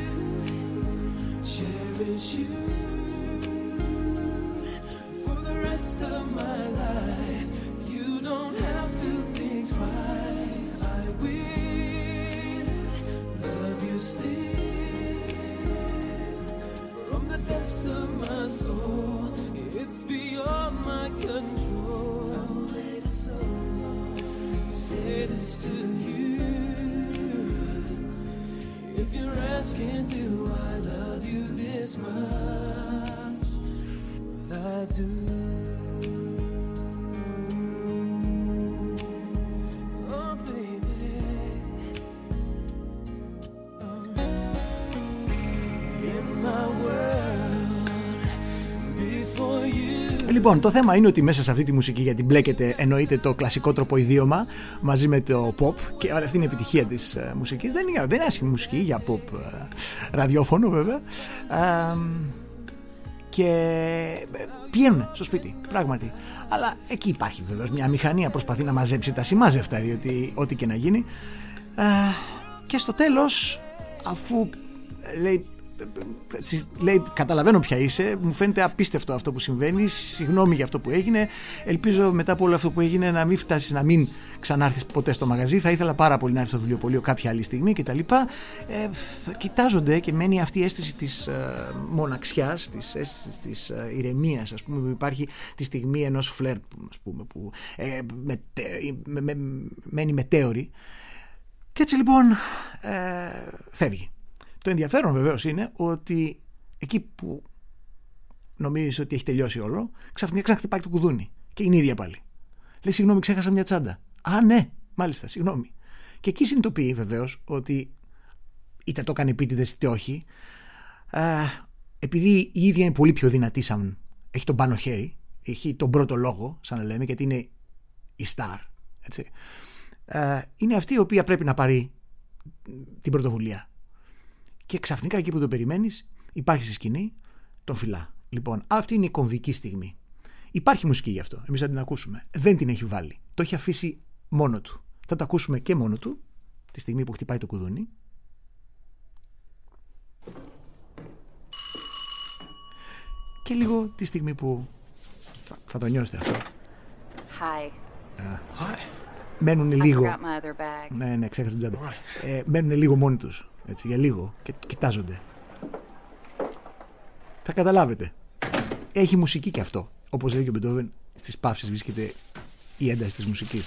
cherish you for the rest of my life. You don't have to think twice. I will love you still from the depths of my soul. It's beyond my control. I waited so long to say this to you. If you're asking, do I love you this much? Well, I do. Oh, baby. Oh. In my world, before you. Λοιπόν, το θέμα είναι ότι μέσα σε αυτή τη μουσική, γιατί μπλέκεται εννοείται το κλασικό τροποιδίωμα μαζί με το pop, και όλη αυτή είναι η επιτυχία της uh, μουσικής. Δεν είναι, δεν είναι άσχημη μουσική για pop uh, ραδιόφωνο βέβαια. Uh, και πηγαίνουν στο σπίτι, πράγματι. Αλλά εκεί υπάρχει βεβαίως μια μηχανία, προσπαθεί να μαζέψει τα σημάζευτα, διότι ό,τι και να γίνει. Uh, και στο τέλος, αφού λέει, λέει καταλαβαίνω ποια είσαι, μου φαίνεται απίστευτο αυτό που συμβαίνει, συγγνώμη για αυτό που έγινε, ελπίζω μετά από όλο αυτό που έγινε να μην φτάσεις, να μην ξανάρθεις ποτέ στο μαγαζί, θα ήθελα πάρα πολύ να έρθεις στο βιβλιοπωλείο κάποια άλλη στιγμή κτλ. Ε, κοιτάζονται και μένει αυτή η αίσθηση της ε, μοναξιάς, της αίσθησης της ε, ηρεμίας, ας πούμε, που υπάρχει τη στιγμή ενός φλερτ, ας πούμε, που ε, με, με, με, μένει μετέωρη, και έτσι λοιπόν ε, φεύγει. Το ενδιαφέρον βεβαίως είναι ότι εκεί που νομίζεις ότι έχει τελειώσει όλο, ξαφνικά ξαναχτυπάει το κουδούνι και είναι η ίδια πάλι. Λέει, συγγνώμη, ξέχασα μια τσάντα. Α, ναι, μάλιστα, συγγνώμη. Και εκεί συνειδητοποιεί βεβαίως ότι είτε το έκανε επίτηδες είτε όχι, α, επειδή η ίδια είναι πολύ πιο δυνατή, σαν έχει τον πάνω χέρι, έχει τον πρώτο λόγο, σαν να λέμε, γιατί είναι η star, έτσι. Α, είναι αυτή η οποία πρέπει να πάρει την πρωτοβουλία. Και ξαφνικά εκεί που το περιμένεις υπάρχει στη σκηνή, τον φυλά. Λοιπόν, αυτή είναι η κομβική στιγμή. Υπάρχει μουσική γι' αυτό. Εμείς θα την ακούσουμε. Δεν την έχει βάλει. Το έχει αφήσει μόνο του. Θα το ακούσουμε και μόνο του τη στιγμή που χτυπάει το κουδούνι. Και λίγο τη στιγμή που θα, θα το νιώσετε αυτό. Hi. Uh, Hi. Μένουν λίγο. Ναι, ναι, ξέχασα την τσάντα. Right. Ε, μένουν λίγο μόνοι τους. Έτσι, για λίγο και κοιτάζονται. Θα καταλάβετε. Έχει μουσική και αυτό. Όπως λέει και ο Μπετόβεν, στις παύσεις βρίσκεται η ένταση της μουσικής.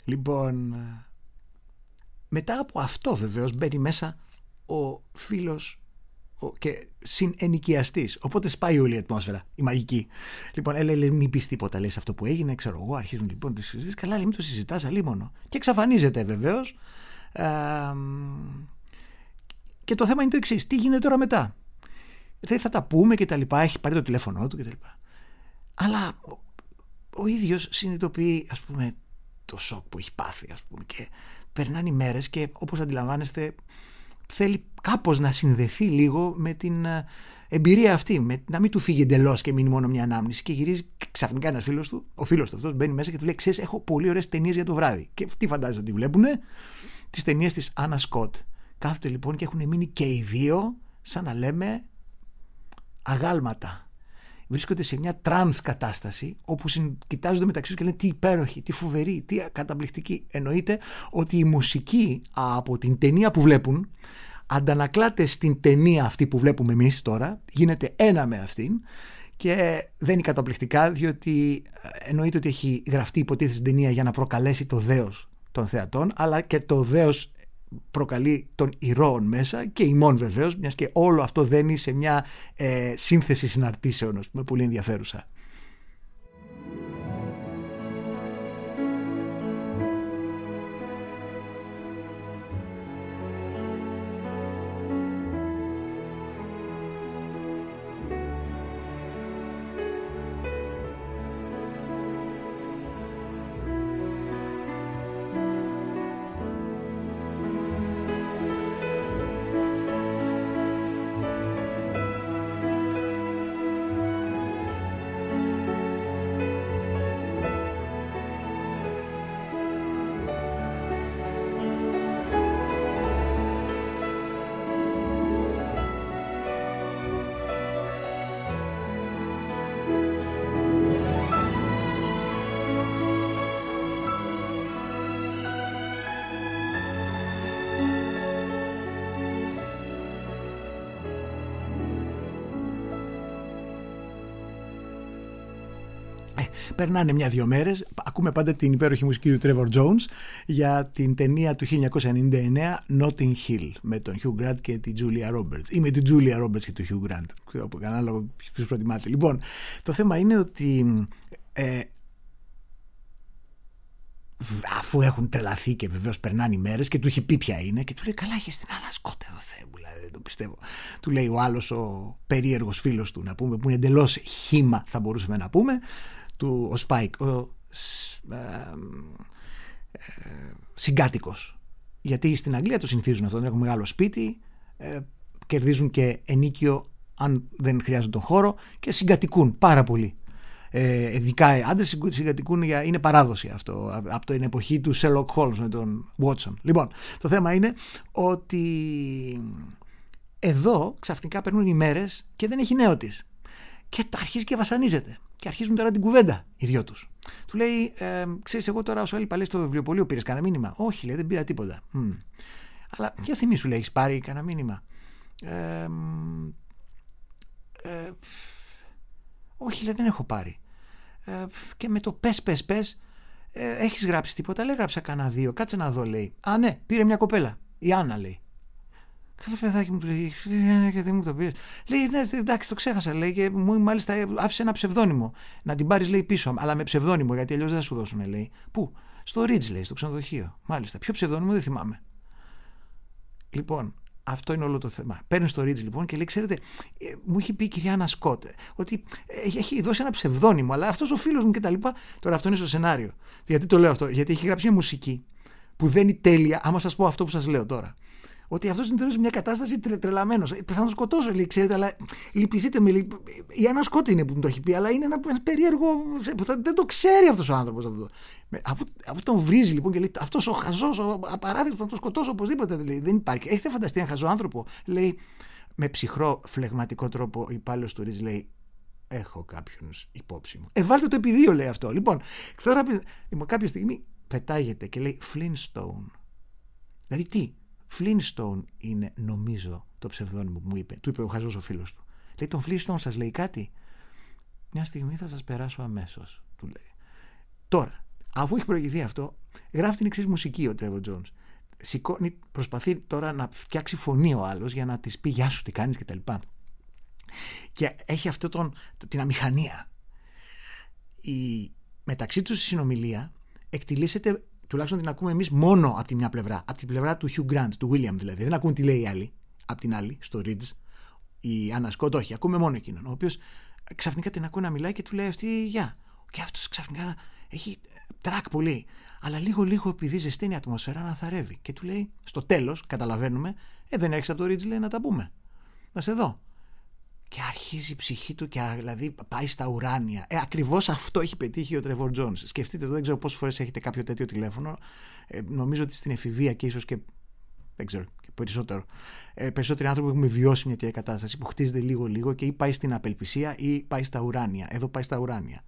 Λοιπόν, μετά από αυτό βεβαίως μπαίνει μέσα ο φίλος ο, και συνενοικιαστής. Οπότε σπάει όλη η ατμόσφαιρα, η μαγική. Λοιπόν, έλεγε μην πεις τίποτα, λέει, σε αυτό που έγινε, ξέρω εγώ. Αρχίζουν λοιπόν τις συζητήσεις. Καλά, λέει, μην το συζητάς, αλίμονο. Και εξαφανίζεται βεβαίως. Ε, και το θέμα είναι το εξής. Τι γίνεται τώρα μετά? Δεν θα τα πούμε και τα λοιπά. Έχει πάρει το τηλέφωνό του και τα λοιπά. Αλλά ο, ο ίδιος συνειδητοποιεί, ας πούμε, το σοκ που έχει πάθει, ας πούμε, και περνάνε οι μέρες και όπως αντιλαμβάνεστε θέλει κάπως να συνδεθεί λίγο με την εμπειρία αυτή, με, να μην του φύγει εντελώς και μείνει μόνο μια ανάμνηση. Και γυρίζει ξαφνικά ένας φίλος του, ο φίλος του αυτός μπαίνει μέσα και του λέει: ξέρεις, έχω πολύ ωραίες ταινίες για το βράδυ. Και τι φαντάζεσαι ότι βλέπουνε? Τις ταινίες της Άννα Σκοτ. Κάθονται λοιπόν και έχουν μείνει και οι δύο, σαν να λέμε, αγάλματα. Βρίσκονται σε μια τρανς κατάσταση όπου κοιτάζονται μεταξύ τους και λένε τι υπέροχη, τι φοβερή, τι καταπληκτική. Εννοείται ότι η μουσική από την ταινία που βλέπουν αντανακλάται στην ταινία αυτή που βλέπουμε εμείς τώρα, γίνεται ένα με αυτήν και δεν είναι καταπληκτικά, διότι εννοείται ότι έχει γραφτεί υποτίθεται στην ταινία για να προκαλέσει το δέος των θεατών, αλλά και το δέος προκαλεί των ηρώων μέσα και ημών βεβαίως, μιας και όλο αυτό δένει σε μια ε, σύνθεση συναρτήσεων, ας πούμε, πολύ ενδιαφέρουσα. Περνάνε μια-δυο μέρες, ακούμε πάντα την υπέροχη μουσική του Trevor Jones για την ταινία του χίλια εννιακόσια ενενήντα εννέα Notting Hill με τον Hugh Grant και τη Julia Roberts ή με την Julia Roberts και τον Hugh Grant, ξέρω, ανάλογα ποιος προτιμάτε. Λοιπόν, το θέμα είναι ότι ε, αφού έχουν τρελαθεί και βεβαίως περνάνε οι μέρες και του έχει πει ποια είναι και του λέει καλά, έχεις την Άννα Σκοτ εδώ, Θεέ μου, δηλαδή, δεν το πιστεύω. Του λέει ο άλλος, ο περίεργος φίλος του, να πούμε, που είναι εντελώς χύμα θα μπορούσαμε να πούμε, του, ο Σπάικ, ο ε, ε, συγκάτοικος. Γιατί στην Αγγλία το συνηθίζουν αυτό, δεν έχουν μεγάλο σπίτι, ε, κερδίζουν και ενίκιο αν δεν χρειάζονται τον χώρο και συγκατοικούν πάρα πολύ. Ε, ειδικά οι άντρες συγκατοικούν, για, είναι παράδοση αυτό από την εποχή του Sherlock Holmes με τον Watson. Λοιπόν, το θέμα είναι ότι εδώ ξαφνικά περνούν οι μέρες και δεν έχει νέο της και αρχίζει και βασανίζεται και αρχίζουν τώρα την κουβέντα οι δυο τους. Του λέει ε, ξέρεις, εγώ τώρα όσο έλειπα, λέει, στο βιβλιοπωλείο πήρες κανένα μήνυμα? Όχι, λέει, δεν πήρα τίποτα. Mm. Αλλά για θυμίσου, λέει, έχεις πάρει κανένα μήνυμα? ε, ε, όχι, λέει, δεν έχω πάρει. Ε, και με το πες πες πες ε, έχεις γράψει τίποτα? Λέει, γράψα κανένα δύο, κάτσε να δω, λέει. Α, ναι, πήρε μια κοπέλα, η Άννα, λέει. Καλά, παιδάκι μου, του λέει, και δεν μου το πήρες. Λέει, ναι, εντάξει, το ξέχασα, λέει, και μου μάλιστα άφησε ένα ψευδόνυμο να την πάρεις, λέει, πίσω, αλλά με ψευδόνυμο, γιατί αλλιώς δεν θα σου δώσουν, λέει. Πού? Στο Ridge, λέει, στο ξενοδοχείο. Μάλιστα, ποιο ψευδόνυμο δεν θυμάμαι. Λοιπόν, αυτό είναι όλο το θέμα. Παίρνει στο Ridge λοιπόν και λέει, ξέρετε, ε, μου είχε πει η κυρία Άννα Σκοτ ότι έχει, έχει δώσει ένα ψευδόνυμο, αλλά αυτός ο φίλος μου κτλ. Τώρα αυτό είναι στο σενάριο. Γιατί το λέω αυτό? Γιατί έχει γράψει μια μουσική που δεν είναι τέλεια, άμα σας πω αυτό που σας λέω τώρα. Ότι αυτός είναι σε μια κατάσταση τρε, τρελαμένος. Θα τον σκοτώσω, λέει, ξέρετε, αλλά λυπηθείτε με. Λέει, η Άννα Σκοτ είναι που μου το έχει πει, αλλά είναι ένα, ένα περίεργο. Δεν το ξέρει αυτός ο άνθρωπος αυτό. Αφού, αφού τον βρίζει λοιπόν και λέει, αυτός ο χαζός, ο απαράδεκτος, θα τον σκοτώσω οπωσδήποτε. Λέει, δεν υπάρχει. Έχετε φανταστεί ένα χαζό άνθρωπο? Λέει, με ψυχρό φλεγματικό τρόπο, ο υπάλληλος του Ridge λέει, έχω κάποιον υπόψη μου. Ε, βάλτε το επί δύο, λέει αυτό. Λοιπόν, τώρα λοιπόν, κάποια στιγμή πετάγεται και λέει Flintstone. Δηλαδή τι? Flintstone είναι, νομίζω, το ψευδόνυμο που μου είπε. Του είπε ο χαζός ο φίλος του. Λέει, τον Flintstone σας λέει κάτι? Μια στιγμή θα σας περάσω αμέσως, του λέει. Τώρα, αφού έχει προηγηθεί αυτό, γράφει την εξής μουσική ο Trevor Jones. Σηκώνει, προσπαθεί τώρα να φτιάξει φωνή ο άλλος για να της πει γεια σου, τι κάνεις κτλ. Και έχει αυτό τον, την αμηχανία. Η μεταξύ τους η συνομιλία εκτιλήσεται, τουλάχιστον την ακούμε εμείς μόνο από τη μια πλευρά, από την πλευρά του Hugh Grant, του William δηλαδή. Δεν ακούμε τι λέει η άλλη, από την άλλη, στο Ridge, η Anna Scott, όχι, ακούμε μόνο εκείνον, ο οποίος ξαφνικά την ακούει να μιλάει και του λέει αυτή γεια. Και αυτός ξαφνικά έχει τρακ πολύ. Αλλά λίγο λίγο επειδή ζεσταίνει η ατμόσφαιρα να θαρεύει. Και του λέει στο τέλος, καταλαβαίνουμε, ε, δεν έρχεσαι από το Ridge, λέει, να τα πούμε. Να σε δω. Και αρχίζει η ψυχή του και δηλαδή πάει στα ουράνια. Ε, ακριβώς αυτό έχει πετύχει ο Trevor Jones. Σκεφτείτε το, δεν ξέρω πόσες φορές έχετε κάποιο τέτοιο τηλέφωνο. Ε, νομίζω ότι στην εφηβεία και ίσως και. Δεν ξέρω, και περισσότερο. Ε, περισσότεροι άνθρωποι έχουμε βιώσει μια τέτοια κατάσταση που χτίζεται λίγο-λίγο και ή πάει στην απελπισία ή πάει στα ουράνια. Εδώ πάει στα ουράνια.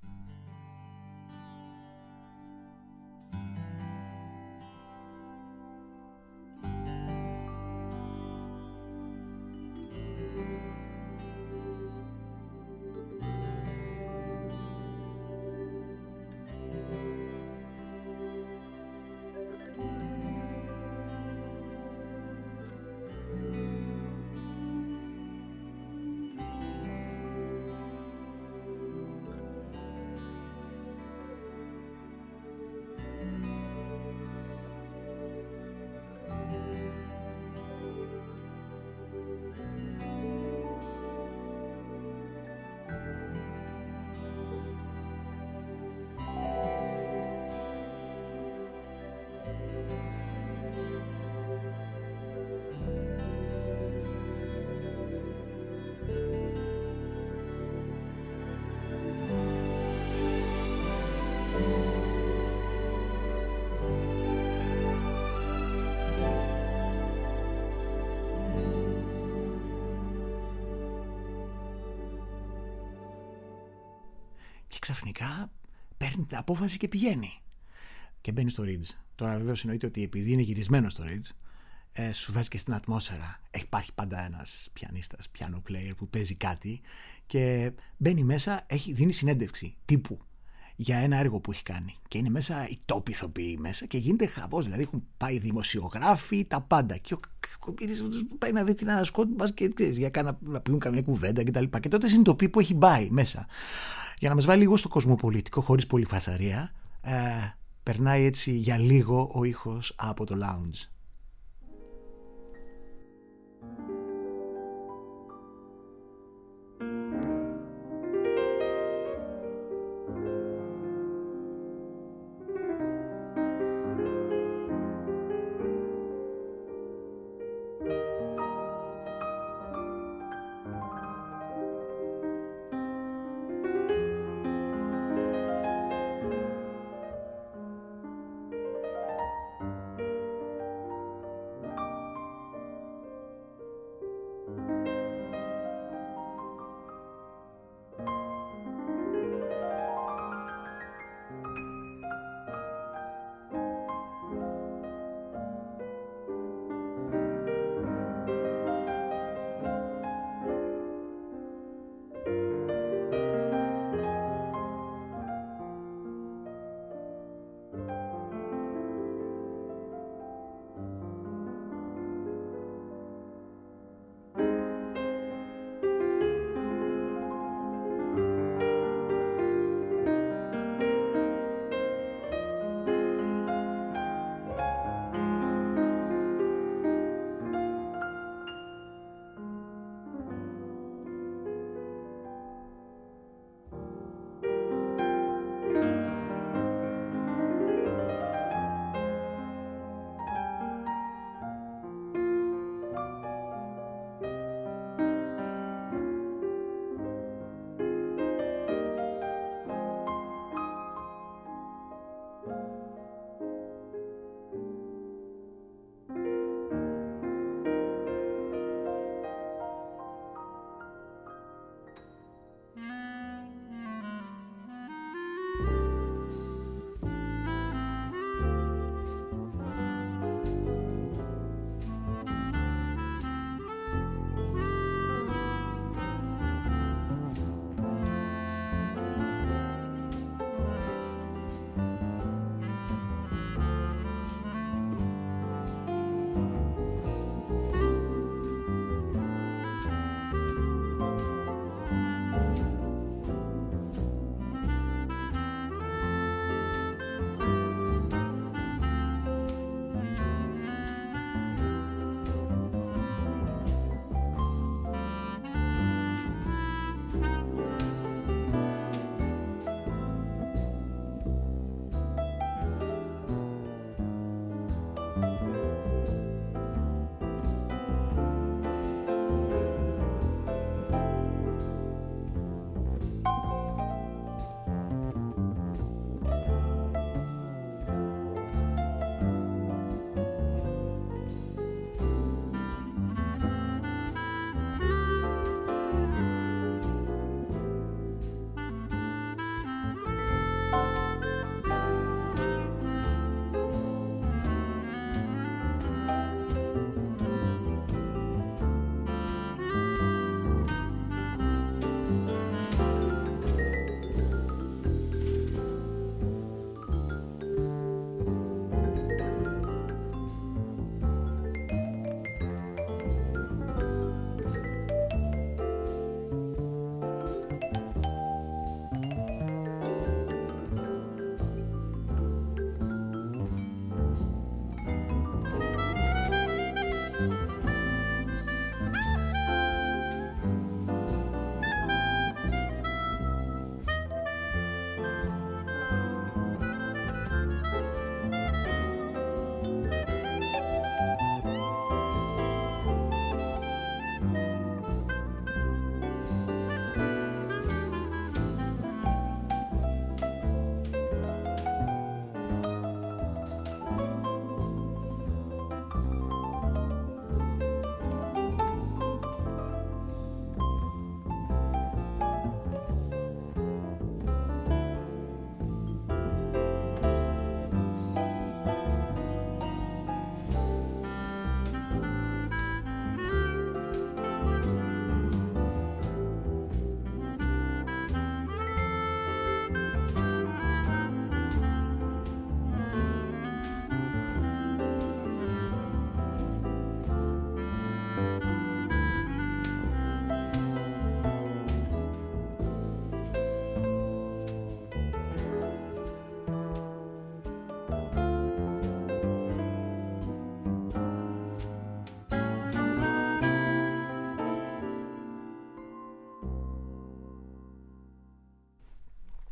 Και ξαφνικά παίρνει την απόφαση και πηγαίνει. Και μπαίνει στο Ridge. Τώρα βεβαίως εννοείται ότι επειδή είναι γυρισμένο στο Ridge, ε, σου βάζει και στην ατμόσφαιρα. Υπάρχει πάντα ένας πιανίστας, piano player που παίζει κάτι και μπαίνει μέσα, έχει, δίνει συνέντευξη τύπου για ένα έργο που έχει κάνει. Και είναι μέσα οι τόποι ηθοποιοί μέσα και γίνεται χαμός. Δηλαδή έχουν πάει δημοσιογράφοι, τα πάντα. Και ο κομπήρης πάει να δει την Anna Scott και ξέρεις, για κάνα, να πιούν καμιά κουβέντα κτλ. Και, και τότε συνειδητοποιεί που έχει πάει μέσα. Για να μας βάλει λίγο στο κοσμοπολιτικό, χωρίς πολύ φασαρία, ε, περνάει έτσι για λίγο ο ήχος από το lounge.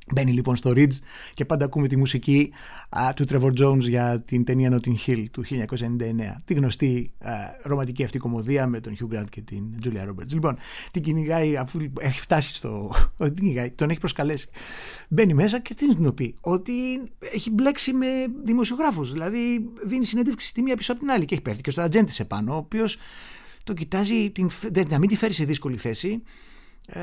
Μπαίνει λοιπόν στο Ridge και πάντα ακούμε τη μουσική α, του Trevor Jones για την ταινία Notting Hill του χίλια εννιακόσια ενενήντα εννέα. Τη γνωστή α, ρομαντική αυτή κομμωδία με τον Hugh Grant και την Julia Roberts. Λοιπόν, την κυνηγάει αφού έχει φτάσει στο... την κυνηγάει, τον έχει προσκαλέσει. Μπαίνει μέσα και τι να πει, ότι έχει μπλέξει με δημοσιογράφους. Δηλαδή δίνει συνέντευξη στη μία πίσω από την άλλη και έχει πέφτει και στο ατζέντη επάνω, ο οποίος το κοιτάζει την, να μην τη φέρει σε δύσκολη θέση. Ε,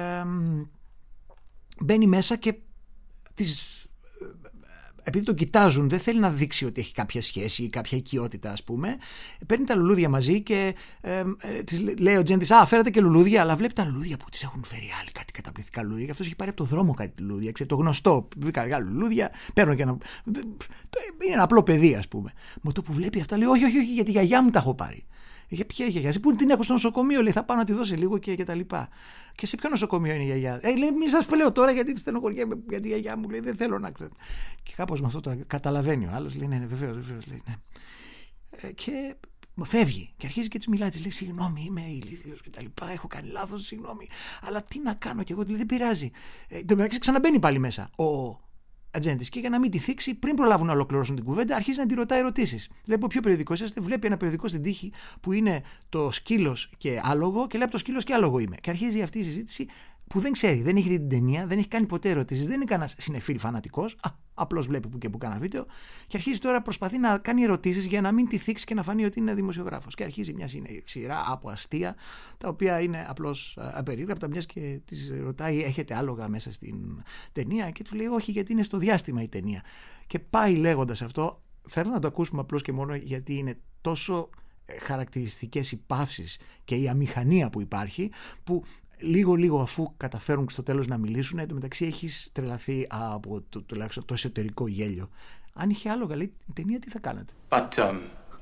μπαίνει μέσα και Της, επειδή το κοιτάζουν, δεν θέλει να δείξει ότι έχει κάποια σχέση ή κάποια οικειότητα, ας πούμε. Παίρνει τα λουλούδια μαζί και ε, ε, της λέει ο Τζέντης, α, φέρατε και λουλούδια, αλλά βλέπει τα λουλούδια που της έχουν φέρει άλλοι, κάτι καταπληκτικά λουλούδια. Και αυτός έχει πάρει από το δρόμο κάτι λουλούδια, ξέρετε, το γνωστό. Βρήκα λίγα λουλούδια, παίρνω και ένα. Είναι ένα απλό παιδί, ας πούμε. Με το που βλέπει αυτά λέει, όχι, όχι, όχι, γιατί η γιαγιά μου τα έχω πάρει. Για ποια γιαγιά, πού την έχω στο νοσοκομείο, λέει, θα πάω να τη δώσει λίγο και, και τα λοιπά. Και σε ποιο νοσοκομείο είναι η γιαγιά. Ε, λέει, μη σας λέω τώρα γιατί στενοχωριέμαι, γιατί η γιαγιά μου λέει, δεν θέλω να ξέρω. Και κάπως με αυτό το καταλαβαίνει ο άλλος, λέει, ναι, ναι, βεβαίως, βεβαίως, λέει, ναι. Ε, και φεύγει και αρχίζει και της μιλάει, της λέει, συγγνώμη, είμαι ηλίθιος και τα λοιπά, έχω κάνει λάθος, συγγνώμη. Αλλά τι να κάνω κι εγώ, λέει, δεν πειράζει. Ε, το μεταξύ ξαναμπαίνει πάλι μέσα ο ατζέντης και για να μην τη θίξει, πριν προλάβουν να ολοκληρώσουν την κουβέντα, αρχίζει να τη ρωτάει ερωτήσεις. Λέει από ποιο περιοδικό είσαστε, βλέπει ένα περιοδικό στην τύχη που είναι το σκύλος και άλογο και λέει από το σκύλος και άλογο είμαι. Και αρχίζει αυτή η συζήτηση που δεν ξέρει, δεν έχει δει την ταινία, δεν έχει κάνει ποτέ ερωτήσεις, δεν είναι κανένας συνεφίλ φανατικός, απλώς βλέπει που και που κάνα βίντεο και αρχίζει τώρα προσπαθεί να κάνει ερωτήσεις για να μην τη θίξει και να φανεί ότι είναι δημοσιογράφος. Και αρχίζει μια σειρά από αστεία, τα οποία είναι απλώς απερίγραπτα, μιας και της ρωτάει, έχετε άλογα μέσα στην ταινία, και του λέει, όχι, γιατί είναι στο διάστημα η ταινία. Και πάει λέγοντας αυτό, θέλω να το ακούσουμε απλώς και μόνο γιατί είναι τόσο χαρακτηριστικές οι παύσεις και η αμηχανία που υπάρχει, που λίγο λίγο αφού καταφέρουν στο τέλος να μιλήσουν, εντωμεταξύ έχεις τρελαθεί από το, τουλάχιστον το εσωτερικό γέλιο. Αν είχε άλογα, λέει, η ταινία τι θα κάνατε? But um,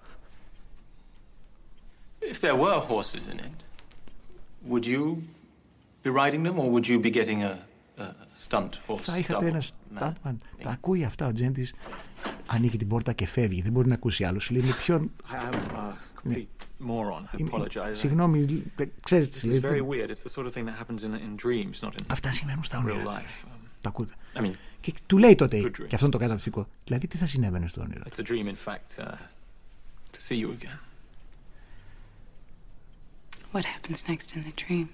if there were horses in it, would you be riding them or would you be getting a, a stunt horse? Θα είχατε ένα stuntman. Τα ακούει αυτά ο Τζέντης, ανοίγει την πόρτα και φεύγει. Δεν μπορεί να ακούσει άλλο. Σου λέει με ποιον... Ναι. Moron, I apologize. Συγγνώμη, ξέρεις τι λέει. It's very weird. It's the sort of thing that happens in, in dreams, not in Αυτά συμβαίνουν στα όνειρα. life. Um, Τα ακούτε. I mean, και του λέει τότε, και αυτό είναι το καταπληκτικό. Δηλαδή, τι θα συνέβαινε στο όνειρο? it's a dream, in fact, uh, to see you again. What happens next in the dream?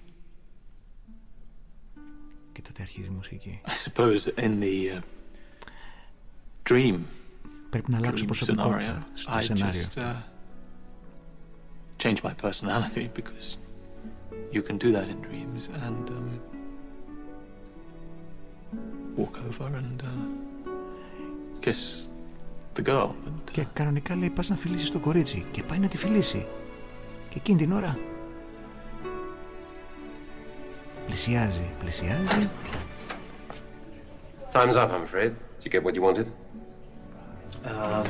Και τότε αρχίζει η μουσική. I suppose in the uh, dream. Πρέπει να αλλάξω προσωπικότητα στο σενάριο αυτό. Change my personality because you can do that in dreams and um, walk over and uh, kiss the girl. And, uh, και κανονικά λέει πας να φιλήσεις το κορίτσι και πάει να τη φιλήσει και εκείνη την ώρα πλησιάζει, πλησιάζει. Time's up, I'm afraid. Did you get what you wanted? um,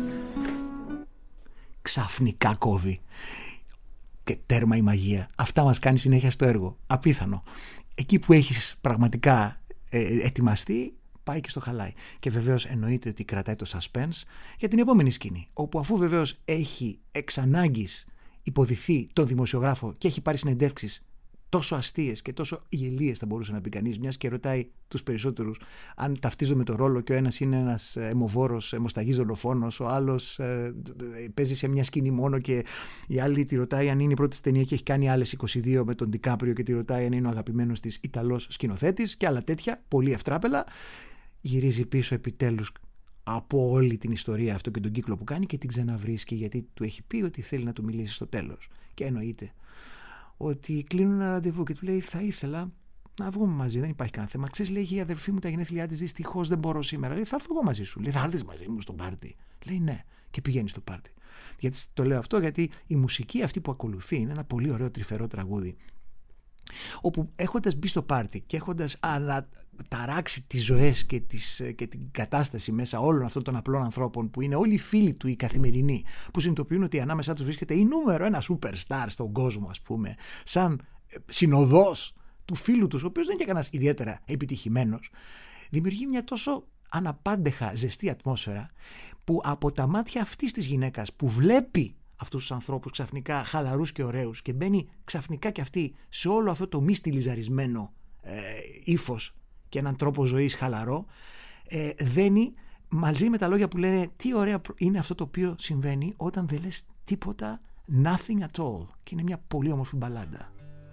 Ξαφνικά κόβει και τέρμα η μαγεία. Αυτά μας κάνει συνέχεια στο έργο. Απίθανο. Εκεί που έχεις πραγματικά ε, ετοιμαστεί, πάει και στο χαλάει. Και βεβαίως εννοείται ότι κρατάει το suspense για την επόμενη σκηνή, όπου αφού βεβαίως έχει εξ ανάγκης υποδηθεί τον δημοσιογράφο και έχει πάρει συνεντεύξεις τόσο αστείες και τόσο γελίες θα μπορούσε να πει κανείς, μιας και ρωτάει τους περισσότερους αν ταυτίζονται με το ρόλο και ο ένας είναι ένας αιμοβόρος, αιμοσταγής δολοφόνος, ο άλλος ε, παίζει σε μια σκηνή μόνο και η άλλη τη ρωτάει αν είναι η πρώτη ταινία και έχει κάνει άλλες είκοσι δύο με τον Ντικάπριο και τη ρωτάει αν είναι ο αγαπημένος της Ιταλός σκηνοθέτης και άλλα τέτοια, πολύ ευτράπελα. Γυρίζει πίσω επιτέλους από όλη την ιστορία αυτό και τον κύκλο που κάνει και την ξαναβρίσκει γιατί του έχει πει ότι θέλει να του μιλήσει στο τέλος. Και εννοείται ότι κλείνουν ένα ραντεβού και του λέει θα ήθελα να βγούμε μαζί, δεν υπάρχει κανένα θέμα. Ξέρεις, λέει, η αδερφή μου τα γενέθλιά της, δυστυχώς δεν μπορώ σήμερα. Λέει, θα έρθω εγώ μαζί σου. Λέει, θα έρθεις μαζί μου στο πάρτι? Λέει, ναι. Και πηγαίνει στο πάρτι. Γιατί το λέω αυτό γιατί η μουσική αυτή που ακολουθεί είναι ένα πολύ ωραίο τρυφερό τραγούδι, όπου έχοντας μπει στο πάρτι και έχοντας αναταράξει τις ζωές και, τις, και την κατάσταση μέσα όλων αυτών των απλών ανθρώπων που είναι όλοι οι φίλοι του οι καθημερινοί, που συνειδητοποιούν ότι ανάμεσά τους βρίσκεται η νούμερο ένα superstar στον κόσμο, ας πούμε, σαν συνοδός του φίλου τους, ο οποίος δεν είναι και κανένας ιδιαίτερα επιτυχημένος, δημιουργεί μια τόσο αναπάντεχα ζεστή ατμόσφαιρα που από τα μάτια αυτής της γυναίκας που βλέπει αυτούς τους ανθρώπους ξαφνικά χαλαρούς και ωραίους και μπαίνει ξαφνικά και αυτή σε όλο αυτό το μη στιλιζαρισμένο ε, ύφος και έναν τρόπο ζωής χαλαρό, ε, δένει μαζί με τα λόγια που λένε τι ωραία είναι αυτό το οποίο συμβαίνει όταν δεν λες τίποτα, nothing at all. Και είναι μια πολύ όμορφη μπαλάντα.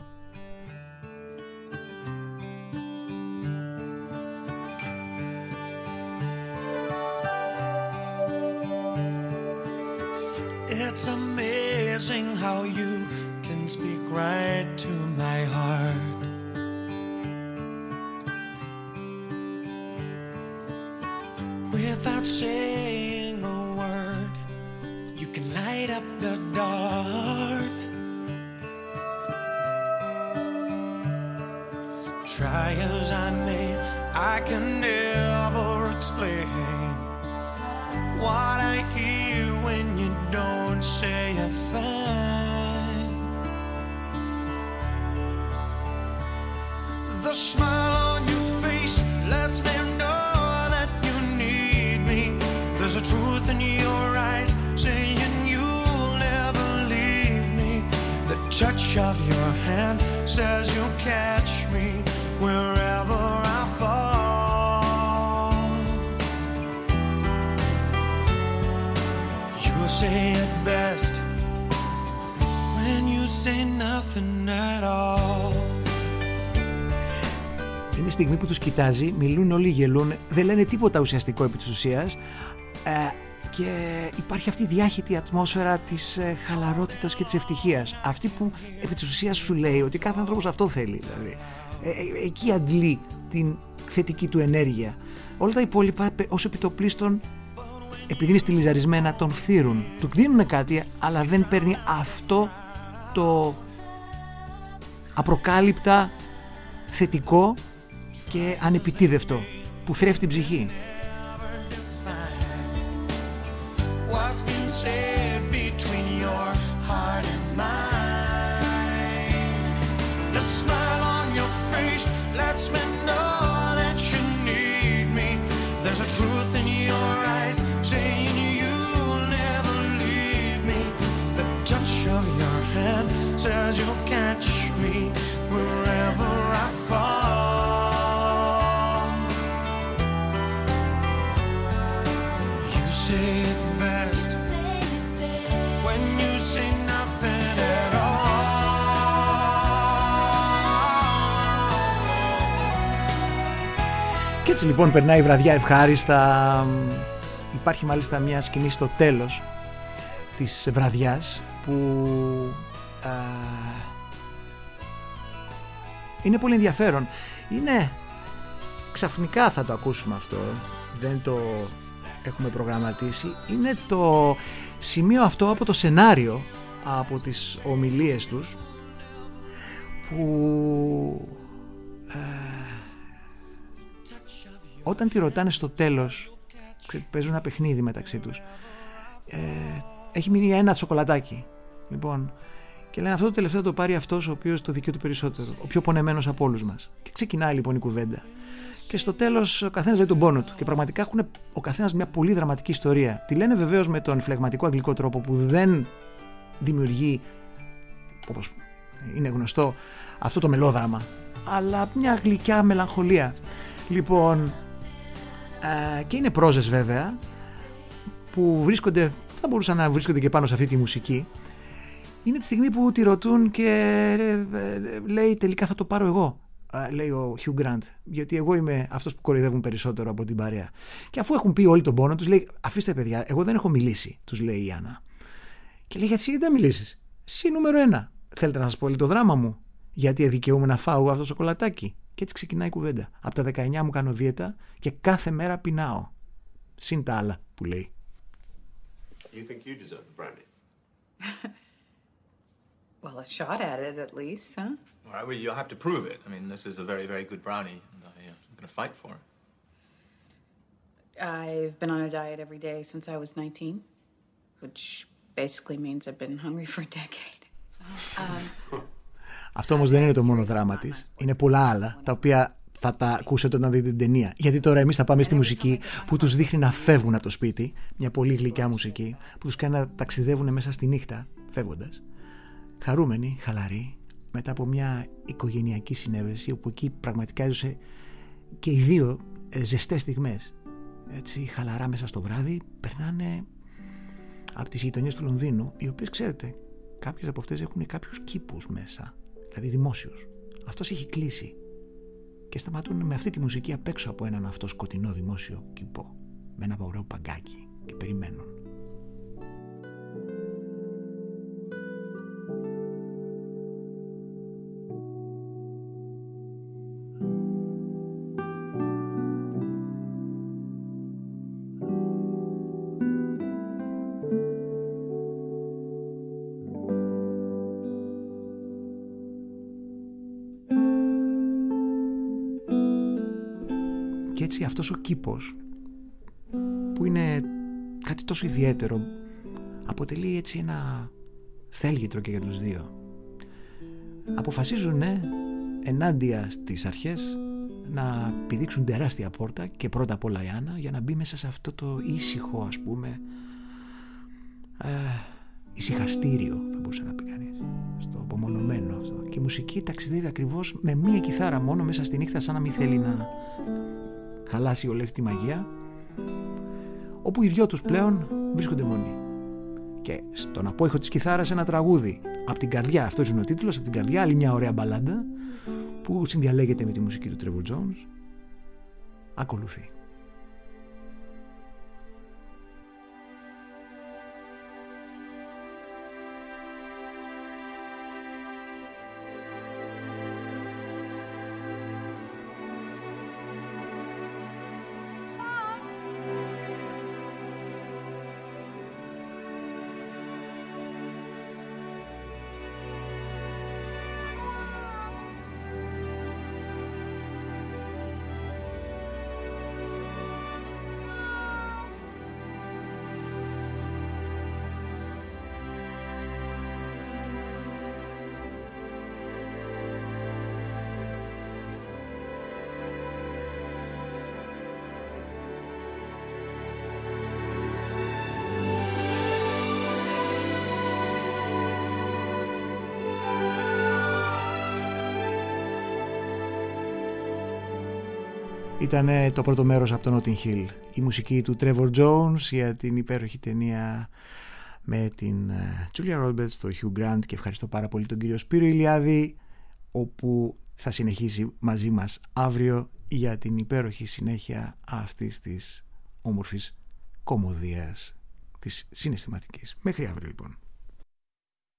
It's amazing how you can speak right to my heart. Without saying a word, you can light up the dark. Try as I may, I can never explain what I hear when you don't say a thing. The smile on your face lets me know that you need me. There's a truth in your eyes saying you'll never leave me. The touch of your hand says you'll catch me wherever I fall. You say it best when you say nothing at all. Είναι η στιγμή που τους κοιτάζει, μιλούν όλοι, γελούν, δεν λένε τίποτα ουσιαστικό επί της ουσίας, ε, και υπάρχει αυτή η διάχυτη ατμόσφαιρα της ε, χαλαρότητας και της ευτυχίας. Αυτή που επί της ουσίας σου λέει ότι κάθε άνθρωπος αυτό θέλει. Δηλαδή. Ε, ε, εκεί αντλεί την θετική του ενέργεια. Όλα τα υπόλοιπα ως επιτοπλίστων, επειδή είναι στιλιζαρισμένα, τον φθύρουν. Του δίνουν κάτι, αλλά δεν παίρνει αυτό το απροκάλυπτα θετικό και ανεπιτίδευτο που θρέφει την ψυχή. Says you'll catch me wherever I fall. You say it best when you say nothing at all. Και έτσι λοιπόν περνάει η βραδιά ευχάριστα. Υπάρχει μάλιστα μια σκηνή στο τέλος της βραδιάς που Uh, είναι πολύ ενδιαφέρον. Είναι ξαφνικά, θα το ακούσουμε αυτό, δεν το έχουμε προγραμματίσει. Είναι το σημείο αυτό από το σενάριο, από τις ομιλίες τους, που uh, όταν τη ρωτάνε στο τέλος, παίζουν ένα παιχνίδι μεταξύ τους, uh, έχει μείνει ένα σοκολατάκι λοιπόν. Και λένε αυτό το τελευταίο το πάρει αυτός ο οποίος το δικαιούται περισσότερο, ο πιο πονεμένος από όλους μας. Και ξεκινάει λοιπόν η κουβέντα. Και στο τέλος ο καθένας λέει τον πόνο του. Και πραγματικά έχουν ο καθένας μια πολύ δραματική ιστορία. Τη λένε βεβαίως με τον φλεγματικό αγγλικό τρόπο που δεν δημιουργεί, όπως είναι γνωστό, αυτό το μελόδραμα, αλλά μια γλυκιά μελαγχολία. Λοιπόν, ε, και είναι πρόζες βέβαια που βρίσκονται, θα μπορούσαν να βρίσκονται και πάνω σε αυτή τη μουσική. Είναι τη στιγμή που τη ρωτούν και λέει τελικά θα το πάρω εγώ, λέει ο Hugh Grant, γιατί εγώ είμαι αυτός που κοροϊδεύουν περισσότερο από την παρέα. Και αφού έχουν πει όλοι τον πόνο τους, λέει αφήστε παιδιά, εγώ δεν έχω μιλήσει, τους λέει η Άννα. Και λέει γιατί δεν μιλήσεις, εσύ νούμερο ένα, θέλετε να σας πω το δράμα μου, γιατί δικαιούμαι να φάω αυτό το σοκολατάκι. Και έτσι ξεκινάει η κουβέντα. Από τα δεκαεννιά μου κάνω δίαιτα και κάθε μέρα πεινάω. Συν τα άλλα που λέει. You think you deserve the brandy? Well, a shot at it at least, huh? All right, well, you'll have to prove it. I mean, this is a very, very good brownie, and I, uh, I'm going to fight for it. I've been on a diet every day since I was nineteen, which basically means I've been hungry for a decade. Um, Αυτό όμως δεν είναι το μόνο δράμα της. Είναι πολλά άλλα, τα οποία θα τα ακούσετε όταν δείτε την ταινία. Γιατί τώρα εμείς θα πάμε στη μουσική που τους δείχνει να φεύγουν από το σπίτι. Μια πολύ γλυκιά μουσική που τους κάνει να ταξιδεύουν μέσα στη νύχτα, φεύγοντας. Χαρούμενοι, χαλαροί, μετά από μια οικογενειακή συνέβρεση, όπου εκεί πραγματικά έζησε και οι δύο ε, ζεστές στιγμές, έτσι χαλαρά μέσα στο βράδυ, περνάνε από τις γειτονιές του Λονδίνου, οι οποίες, ξέρετε, κάποιες από αυτές έχουν κάποιους κήπους μέσα, δηλαδή δημόσιους. Αυτός έχει κλείσει και σταματούν με αυτή τη μουσική απ' έξω από έναν αυτό σκοτεινό δημόσιο κήπο, με ένα ωραίο παγκάκι, και περιμένουν. Και έτσι αυτός ο κήπος, που είναι κάτι τόσο ιδιαίτερο, αποτελεί έτσι ένα θέλγητρο και για τους δύο. Αποφασίζουν ενάντια στις αρχές να πηδήξουν τεράστια πόρτα, και πρώτα απ' όλα η Άννα, για να μπει μέσα σε αυτό το ήσυχο, ας πούμε, ε, ησυχαστήριο, θα μπορούσε να πει κανείς, στο απομονωμένο αυτό. Και η μουσική ταξιδεύει ακριβώς με μία κιθάρα μόνο μέσα στη νύχτα, σαν να μην θέλει να χαλάσει όλη αυτή τη μαγεία, όπου οι δυο τους πλέον βρίσκονται μόνοι. Και στον απόϊχο της κιθάρας ένα τραγούδι από την καρδιά, αυτός είναι ο τίτλος, από την καρδιά, άλλη μια ωραία μπαλάντα που συνδιαλέγεται με τη μουσική του Trevor Jones, ακολουθεί. Ήταν το πρώτο μέρος από το Notting Hill. Η μουσική του Trevor Jones για την υπέροχη ταινία με την Julia Roberts, το Hugh Grant, και ευχαριστώ πάρα πολύ τον κύριο Σπύρο Ηλιάδη, όπου θα συνεχίσει μαζί μας αύριο για την υπέροχη συνέχεια αυτής της όμορφης κομμωδίας της συναισθηματικής. Μέχρι αύριο λοιπόν.